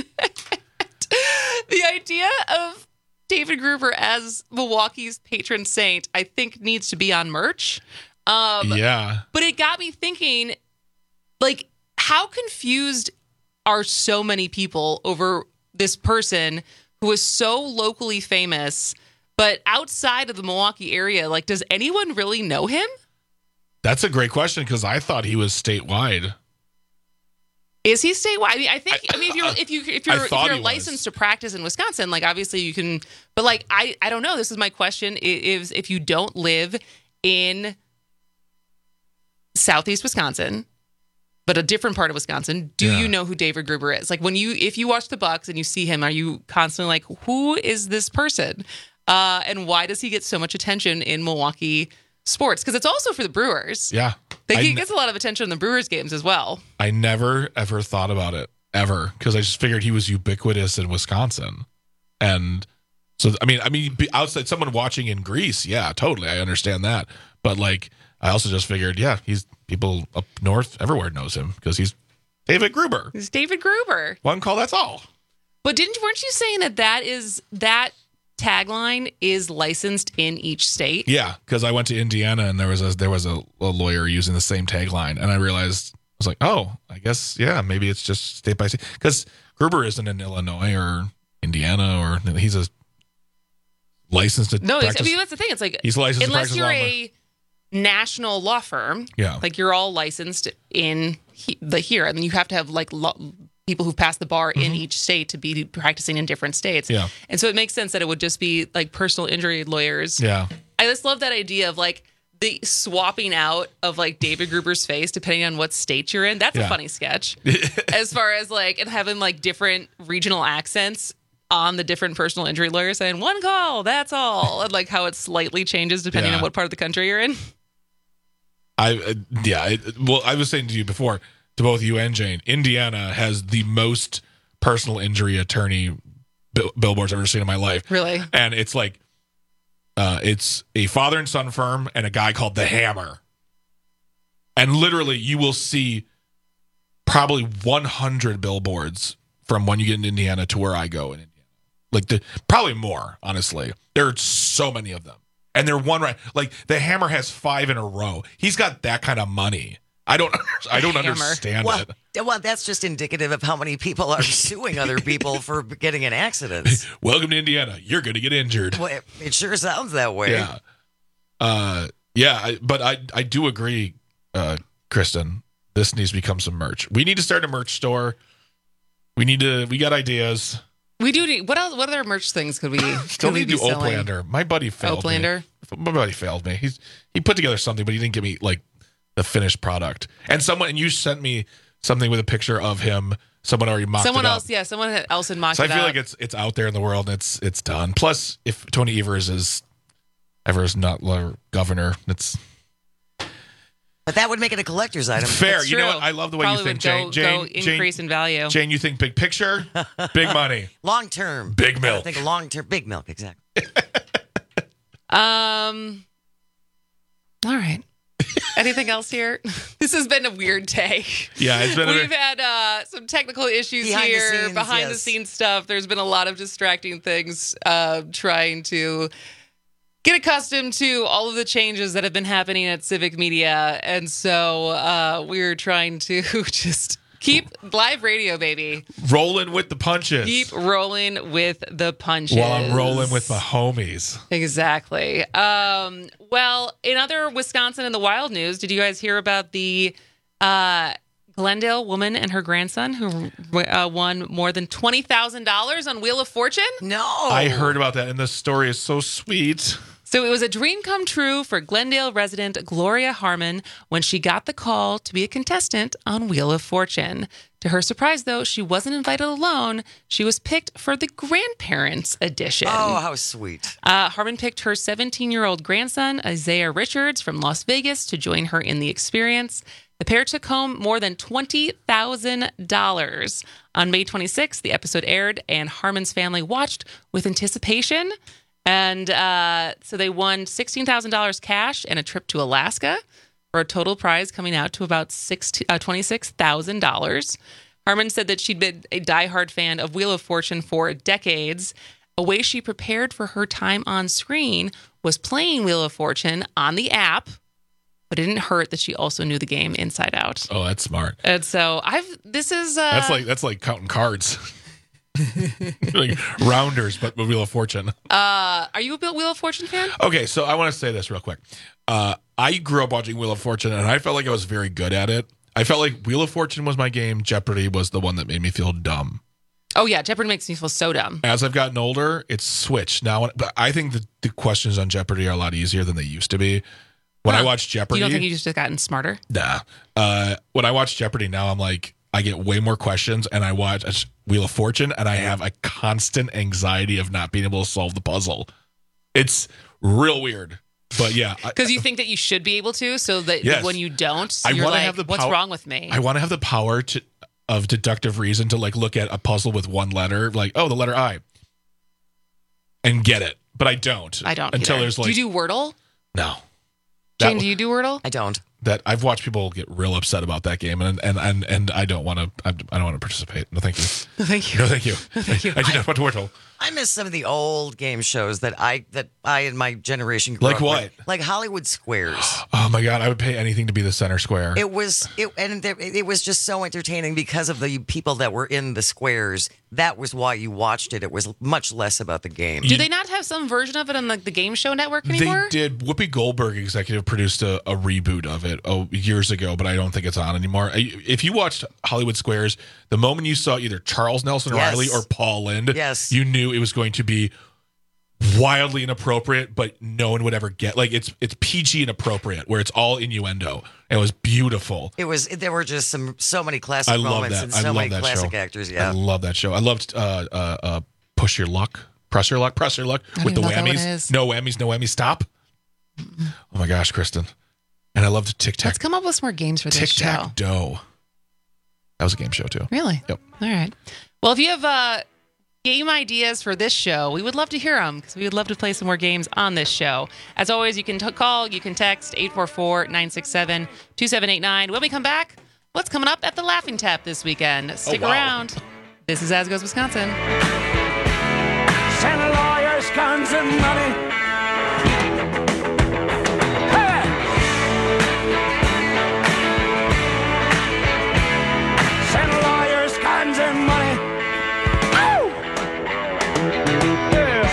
The idea of David Gruber as Milwaukee's patron saint, I think, needs to be on merch. Um, yeah. But it got me thinking, like, how confused are so many people over this person who is so locally famous, but outside of the Milwaukee area? Like, does anyone really know him? That's a great question, because I thought he was statewide. Is he statewide? I mean, I think. I, I mean, if you're if you if you're if you're licensed was. to practice in Wisconsin, like obviously you can. But like, I I don't know. This is my question: is if you don't live in Southeast Wisconsin, but a different part of Wisconsin, do yeah. you know who David Gruber is? Like when you, if you watch the Bucks and you see him, are you constantly like, who is this person? Uh, and why does he get so much attention in Milwaukee sports? Because it's also for the Brewers. Yeah. They, he gets a lot of attention in the Brewers games as well. I never, ever thought about it, ever. Because I just figured he was ubiquitous in Wisconsin. And so, I mean, I mean, outside someone watching in Greece, yeah, totally. I understand that. But like, I also just figured, yeah, he's people up north everywhere knows him because he's David Gruber. He's David Gruber. One call, that's all. But didn't weren't you saying that that is that tagline is licensed in each state? Yeah, because I went to Indiana and there was a there was a, a lawyer using the same tagline, and I realized I was like, oh, I guess yeah, maybe it's just state by state because Gruber isn't in Illinois or Indiana or he's a licensed to no. practice. I mean, that's the thing. It's like he's licensed unless to you're law. a national law firm, yeah, like you're all licensed in he, the here, and then you have to have like law, people who've passed the bar mm-hmm. in each state to be practicing in different states. Yeah, and so it makes sense that it would just be like personal injury lawyers. Yeah, I just love that idea of like the swapping out of like David Gruber's face depending on what state you're in. That's yeah. a funny sketch. As far as like and having like different regional accents on the different personal injury lawyers saying one call, that's all, and like how it slightly changes depending yeah. on what part of the country you're in. I uh, yeah, I, well, I was saying to you before, to both you and Jane, Indiana has the most personal injury attorney bill- billboards I've ever seen in my life. Really? And it's like, uh, it's a father and son firm and a guy called The Hammer. And literally, you will see probably one hundred billboards from when you get in Indiana to where I go in Indiana. Like the probably more, honestly. There are so many of them. And they're one right. Like the Hammer has five in a row. He's got that kind of money. I don't. I don't Hammer. understand well, it. Well, that's just indicative of how many people are suing other people for getting in accidents. Welcome to Indiana. You're going to get injured. Well, it, it sure sounds that way. Yeah. Uh. Yeah. I, but I. I do agree, uh, Kristen. This needs to become some merch. We need to start a merch store. We need to. We got ideas. We do need, what else? What other merch things could we? Still could we need to do be selling? Oaklander. My buddy failed Oaklander? me. My buddy failed me. He's he put together something, but he didn't give me like the finished product. And someone and you sent me something with a picture of him. Someone already mocked Someone it else, up. yeah, someone else had mocked So I it feel up. like it's it's out there in the world and it's it's done. Plus, if Tony Evers is Evers not governor, it's. But that would make it a collector's item. Fair. That's you know true. what? I love the way Probably you think, would Jane. go, Jane, go Jane, increase in value. Jane, you think big picture, big money, long term, big milk. I think long term, big milk, exactly. um. All right. Anything else here? This has been a weird day. Yeah, it's been. We've a, had uh, some technical issues behind here, the scenes, behind yes. the scenes stuff. There's been a lot of distracting things. Uh, trying to get accustomed to all of the changes that have been happening at Civic Media, and so uh, we're trying to just keep live radio, baby. Rolling with the punches. Keep rolling with the punches. While I'm rolling with my homies. Exactly. Um, well, in other Wisconsin in the Wild news, did you guys hear about the uh, Glendale woman and her grandson who uh, won more than twenty thousand dollars on Wheel of Fortune? No. I heard about that, and the story is so sweet. So it was a dream come true for Glendale resident Gloria Harmon when she got the call to be a contestant on Wheel of Fortune. To her surprise, though, she wasn't invited alone. She was picked for the grandparents edition. Oh, how sweet. Uh, Harmon picked her seventeen-year-old grandson, Isaiah Richards, from Las Vegas to join her in the experience. The pair took home more than twenty thousand dollars. On May twenty-sixth, the episode aired, and Harmon's family watched with anticipation. And uh, so they won sixteen thousand dollars cash and a trip to Alaska for a total prize coming out to about twenty-six thousand dollars. Harmon said that she'd been a diehard fan of Wheel of Fortune for decades. A way she prepared for her time on screen was playing Wheel of Fortune on the app, but it didn't hurt that she also knew the game inside out. Oh, that's smart. And so I've, this is... Uh, that's like that's like counting cards. Like rounders, but with Wheel of Fortune. Uh, are you a Wheel of Fortune fan? Okay, so I want to say this real quick. Uh, I grew up watching Wheel of Fortune, and I felt like I was very good at it. I felt like Wheel of Fortune was my game. Jeopardy was the one that made me feel dumb. Oh, yeah. Jeopardy makes me feel so dumb. As I've gotten older, it's switched. Now, but I think the, the questions on Jeopardy are a lot easier than they used to be. When huh. I watch Jeopardy... You don't think you just gotten smarter? Nah. Uh, when I watch Jeopardy now, I'm like... I get way more questions, and I watch Wheel of Fortune, and I have a constant anxiety of not being able to solve the puzzle. It's real weird, but yeah. Because you think that you should be able to, so that yes. when you don't, I you're like, have the what's pow- wrong with me? I want to have the power to of deductive reason to like look at a puzzle with one letter, like, oh, the letter I, and get it. But I don't. I don't Until either. there's like... Do you do Wordle? No. Jane, do you do Wordle? I don't. That I've watched people get real upset about that game, and and and, and I don't want to. I don't want to participate. No, thank you. No, thank you. No, thank you. No, thank you. I, I do not want to Wordle. I miss some of the old game shows that I that I and my generation grew like up what? with. Like Hollywood Squares. Oh my god, I would pay anything to be the center square. It was it and there, it was just so entertaining because of the people that were in the squares. That was why you watched it. It was much less about the game. Do they not have some version of it on like the Game Show Network anymore? They did. Whoopi Goldberg executive produced a, a reboot of it oh, years ago, but I don't think it's on anymore. If you watched Hollywood Squares, the moment you saw either Charles Nelson yes. Riley or Paul Lynde, yes. you knew it was going to be wildly inappropriate, but no one would ever get. Like it's it's P G inappropriate, where it's all innuendo. It was beautiful. It was. There were just some so many classic I love moments that. and I so love many that classic show. actors. Yeah, I love that show. I loved uh, uh, uh, Push Your Luck, Press Your Luck, Press Your Luck I with the don't even know what that whammies. one is. No whammies, no whammies. Stop. Mm-mm. Oh my gosh, Kristen. And I loved Tic Tac. Let's come up with some more games for this Tic show. Tac Doe. That was a game show too. Really? Yep. All right. Well, if you have uh, game ideas for this show, we would love to hear them because we would love to play some more games on this show. As always, you can t- call, you can text eight four four, nine six seven, two seven eight nine. When we come back, what's coming up at the Laughing Tap this weekend? Stick oh, wow. around. This is As Goes Wisconsin. Santa lawyers, guns, and money. Hey! Santa lawyers, guns, and money. Oh! Yeah.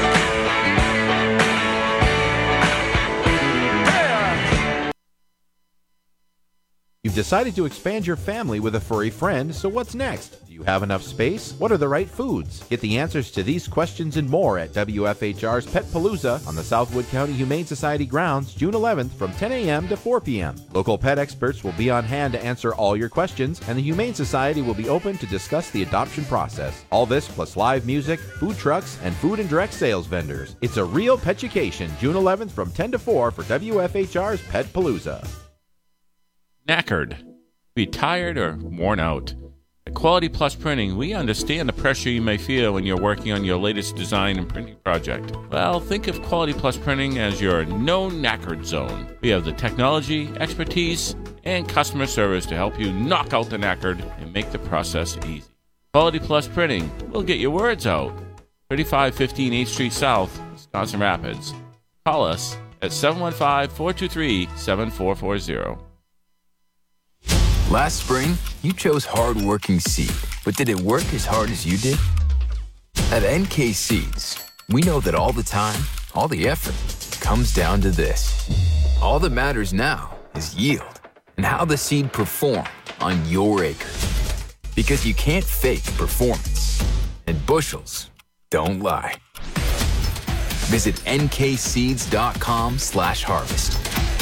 Yeah. You've decided to expand your family with a furry friend, so what's next? Do you have enough space? What are the right foods? Get the answers to these questions and more at W F H R's Pet Palooza on the Southwood County Humane Society grounds June eleventh from ten a.m. to four p.m. Local pet experts will be on hand to answer all your questions, and the Humane Society will be open to discuss the adoption process. All this plus live music, food trucks, and food and direct sales vendors. It's a real petucation June eleventh from ten to four for W F H R's Pet Palooza. Knackered. Be tired or worn out. At Quality Plus Printing, we understand the pressure you may feel when you're working on your latest design and printing project. Well, think of Quality Plus Printing as your no knackered zone. We have the technology, expertise, and customer service to help you knock out the knackered and make the process easy. Quality Plus Printing will get your words out. thirty-five fifteen eighth Street South, Wisconsin Rapids. Call us at seven one five, four two three, seven four four zero. Last spring, you chose hard-working seed, but did it work as hard as you did? At N K Seeds, we know that all the time, all the effort, comes down to this. All that matters now is yield and how the seed performed on your acre. Because you can't fake performance, and bushels don't lie. Visit N K seeds dot com slash harvest.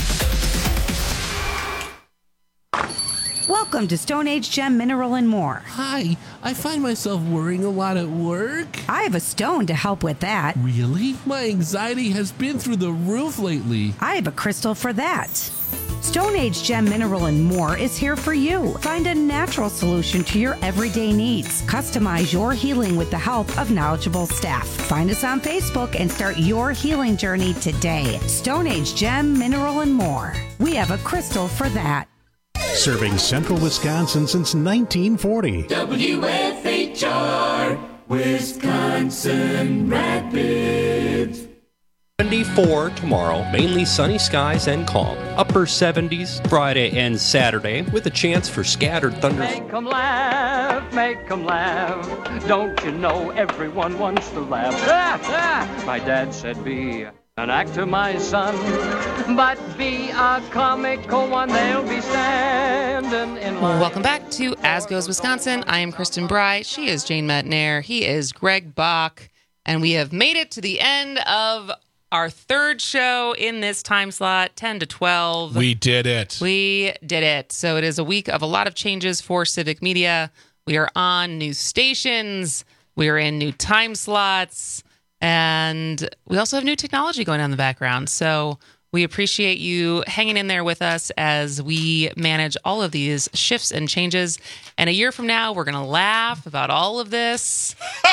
Welcome to Stone Age Gem Mineral and More. Hi, I find myself worrying a lot at work. I have a stone to help with that. Really? My anxiety has been through the roof lately. I have a crystal for that. Stone Age Gem Mineral and More is here for you. Find a natural solution to your everyday needs. Customize your healing with the help of knowledgeable staff. Find us on Facebook and start your healing journey today. Stone Age Gem Mineral and More. We have a crystal for that. Serving central Wisconsin since nineteen forty. W F H R, Wisconsin Rapids. seventy-four tomorrow, mainly sunny skies and calm. Upper seventies Friday and Saturday with a chance for scattered thunder. Make 'em laugh, make 'em laugh. Don't you know everyone wants to laugh? Ah, ah. My dad said be an actor, my son, but be a comical one. They'll be standing in line. Welcome back to As Goes Wisconsin. I am Kristen Bry. She is Jane Metnair. He is Greg Bach. And we have made it to the end of our third show in this time slot, ten to twelve. We did it. We did it. So it is a week of a lot of changes for Civic Media. We are on new stations. We are in new time slots. And we also have new technology going on in the background. So we appreciate you hanging in there with us as we manage all of these shifts and changes. And a year from now, we're going to laugh about all of this.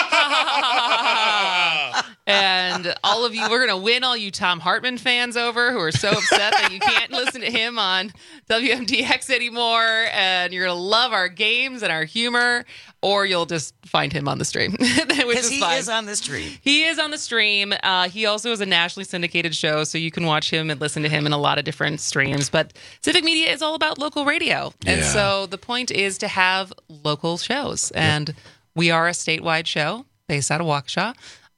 And all of you, we're going to win all you Tom Hartman fans over who are so upset that you can't listen to him on W M D X anymore. And you're going to love our games and our humor. Or you'll just find him on the stream. Because he fine. is on the stream. He is on the stream. Uh, he also is a nationally syndicated show, so you can watch him and listen to him in a lot of different streams. But Civic Media is all about local radio. Yeah. And so the point is to have local shows. And yep. we are a statewide show based out of Waukesha.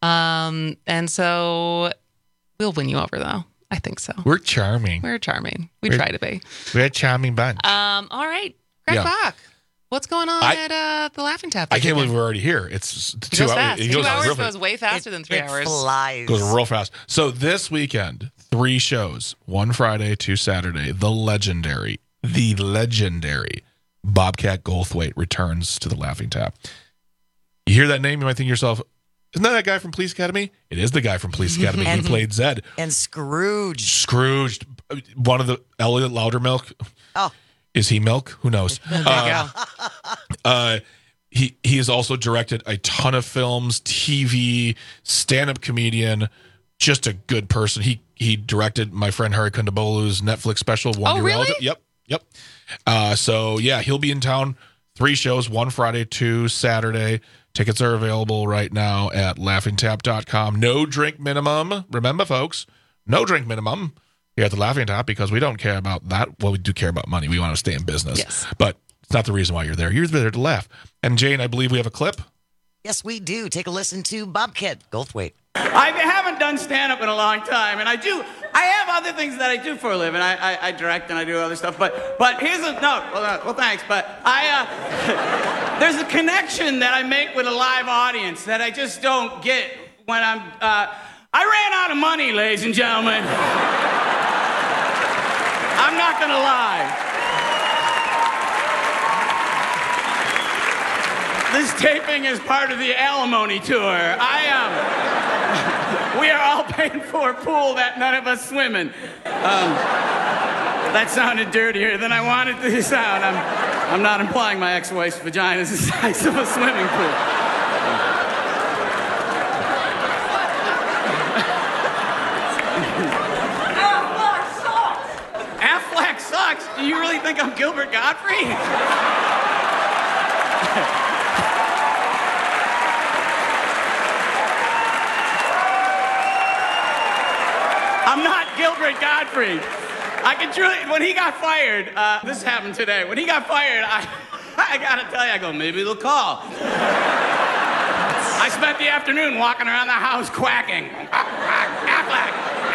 Um, and so we'll win you over, though. I think so. We're charming. We're charming. We we're, try to be. We're a charming bunch. Um, all right. Greg yeah. Bach. What's going on I, at uh, the Laughing Tap? I can't believe we're already here. It's it two goes hours. Fast. It two goes hours real goes way faster it, than three it hours. Flies. It goes real fast. So this weekend, three shows. One Friday, two Saturday. The legendary, the legendary Bobcat Goldthwait returns to the Laughing Tap. You hear that name, you might think to yourself, isn't that that guy from Police Academy? It is the guy from Police Academy. and, he played Zed. And Scrooge. Scrooge. One of the Elliot Loudermilk. Oh. Is he Milk? Who knows? There you uh, go. Uh, he he has also directed a ton of films, T V, stand-up comedian, just a good person. He he directed my friend Harry Kondabolu's Netflix special, One Oh, Year really? Relative. Yep, yep. Uh, so yeah, he'll be in town. Three shows, one Friday, two Saturday. Tickets are available right now at laughing tap dot com. No drink minimum. Remember, folks, no drink minimum here at the Laughing Tap because we don't care about that. Well, we do care about money. We want to stay in business. Yes. But it's not the reason why you're there. You're there to laugh. And Jane, I believe we have a clip. Yes, we do. Take a listen to Bobcat Goldthwait. I haven't done stand-up in a long time, and I do. I have other things that I do for a living. I, I, I direct and I do other stuff. But but here's a no. Well, uh, well thanks. But I uh, there's a connection that I make with a live audience that I just don't get when I'm. Uh, I ran out of money, ladies and gentlemen. I'm not gonna lie. This taping is part of the alimony tour. I am. Um, we are all paying for a pool that none of us swim in. Um, that sounded dirtier than I wanted to sound. I'm, I'm not implying my ex-wife's vagina is the size of a swimming pool. Affleck sucks. Do you really think I'm Gilbert Gottfried? I'm not Gilbert Gottfried. I can truly, when he got fired, uh, this happened today. When he got fired, I, I gotta tell you, I go, maybe they'll call. I spent the afternoon walking around the house quacking. Affleck,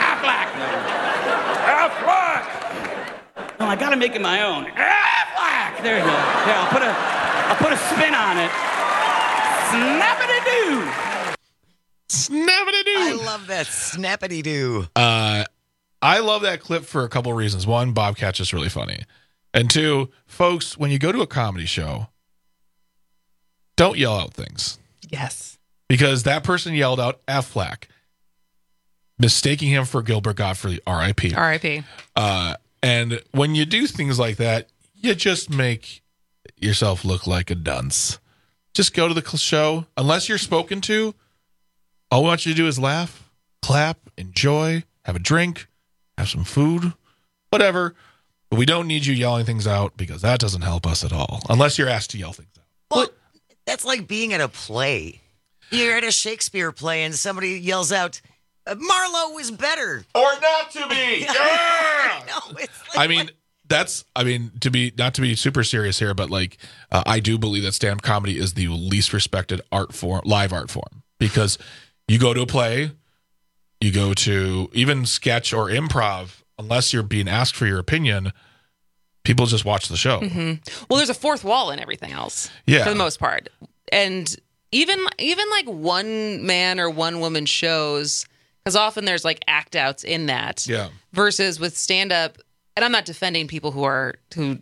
Affleck, Affleck. No, I gotta make it my own. Affleck. There you go. There, I'll put a, I'll put a spin on it. Snappity-doo. Snappity-doo. I love that. Snappity-doo. Uh, I love that clip for a couple of reasons. One, Bobcat's just really funny. And two, folks, when you go to a comedy show, don't yell out things. Yes. Because that person yelled out Aflac, mistaking him for Gilbert Gottfried, R I P. R I P. Uh, and when you do things like that, you just make yourself look like a dunce. Just go to the show. Unless you're spoken to, all we want you to do is laugh, clap, enjoy, have a drink, have some food, whatever. But we don't need you yelling things out because that doesn't help us at all. Unless you're asked to yell things out. Well, that's like being at a play. You're at a Shakespeare play and somebody yells out, Marlowe was better. Or not to be. Yeah! No, it's like, I mean, that's, I mean, to be, not to be super serious here, but like, uh, I do believe that stand-up comedy is the least respected art form, live art form. Because you go to a play, you go to even sketch or improv, unless you're being asked for your opinion, people just watch the show. Mm-hmm. Well, there's a fourth wall in everything else. Yeah. For the most part. And even, even like one man or one woman shows, because often there's like act outs in that. Yeah. Versus with stand up, and I'm not defending people who are who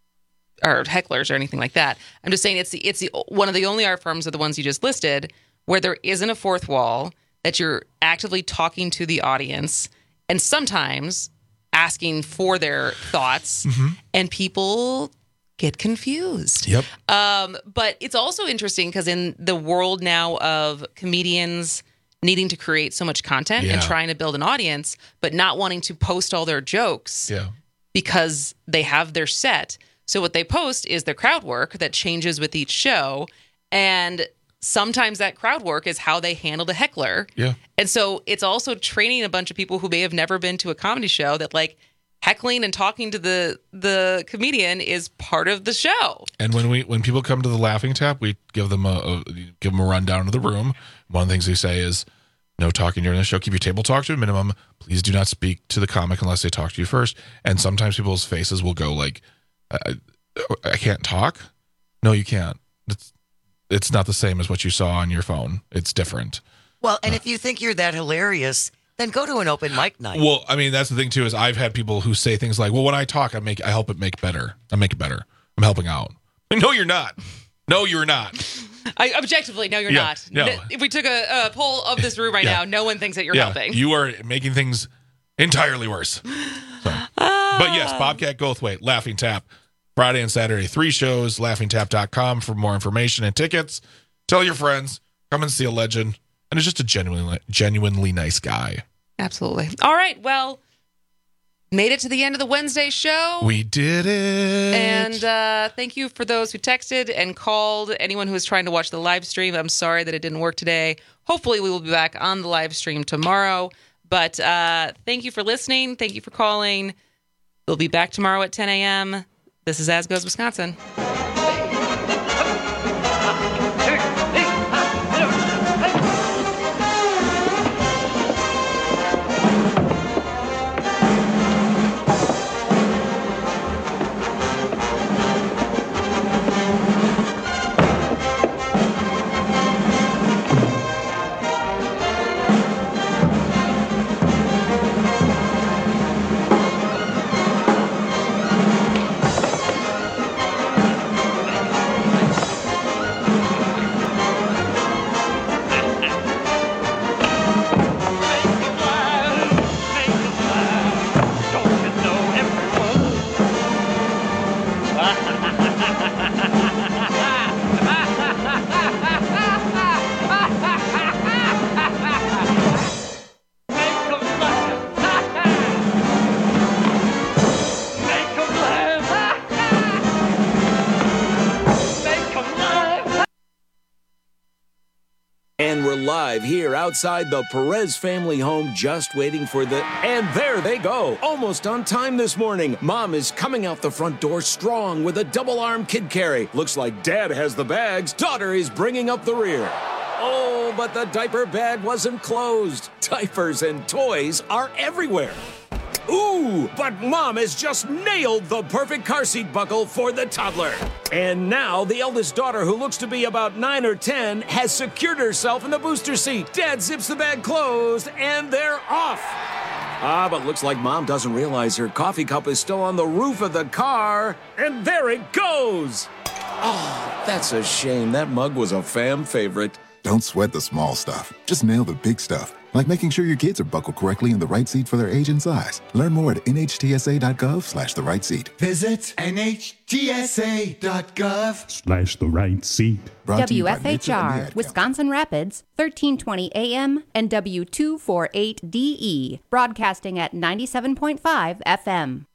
are hecklers or anything like that. I'm just saying it's the it's the one of the only art forms of the ones you just listed where there isn't a fourth wall, that you're actively talking to the audience and sometimes asking for their thoughts, mm-hmm. and people get confused. Yep. Um, but it's also interesting because in the world now of comedians needing to create so much content Yeah. and trying to build an audience, but not wanting to post all their jokes Yeah. because they have their set. So what they post is their crowd work that changes with each show. And sometimes that crowd work is how they handled a heckler. Yeah. And so it's also training a bunch of people who may have never been to a comedy show that like heckling and talking to the the comedian is part of the show. And when we when people come to the Laughing Tap, we give them a, a give them a rundown of the room. One of the things we say is no talking during the show. Keep your table talk to a minimum. Please do not speak to the comic unless they talk to you first. And sometimes people's faces will go like, I, I can't talk. No, you can't. It's it's not the same as what you saw on your phone. It's different. Well, and if you think you're that hilarious, then go to an open mic night. Well, I mean, that's the thing too, is I've had people who say things like, well, when I talk, I make, I help it make better. I make it better. I'm helping out. No, you're not. No, you're not. I, objectively, no, you're Yeah, not. no. If we took a, a poll of this room right Yeah. now, no one thinks that you're yeah, helping. You are making things entirely worse. So. But yes, Bobcat Goldthwait, Laughing Tap, Friday and Saturday, three shows, laughing tap dot com for more information and tickets. Tell your friends, come and see a legend. And it's just a genuinely, genuinely nice guy. Absolutely. All right. Well, made it to the end of the Wednesday show. We did it. And uh, thank you for those who texted and called. Anyone who was trying to watch the live stream, I'm sorry that it didn't work today. Hopefully we will be back on the live stream tomorrow. But uh, thank you for listening. Thank you for calling. We'll be back tomorrow at ten a.m. This is As Goes Wisconsin. And we're live here outside the Perez family home, just waiting for the... And there they go, almost on time this morning. Mom is coming out the front door strong with a double-arm kid carry. Looks like Dad has the bags. Daughter is bringing up the rear. Oh, but the diaper bag wasn't closed. Diapers and toys are everywhere. Ooh, but Mom has just nailed the perfect car seat buckle for the toddler. And now the eldest daughter, who looks to be about nine or ten, has secured herself in the booster seat. Dad zips the bag closed, and they're off. Ah, but looks like Mom doesn't realize her coffee cup is still on the roof of the car. And there it goes. Oh, that's a shame. That mug was a fam favorite. Don't sweat the small stuff. Just nail the big stuff. Like making sure your kids are buckled correctly in the right seat for their age and size. Learn more at nhtsa.gov slash the right seat. Visit nhtsa.gov slash the right seat. W F H R, Wisconsin Rapids, thirteen twenty A M and W two forty-eight D E, broadcasting at ninety-seven point five F M.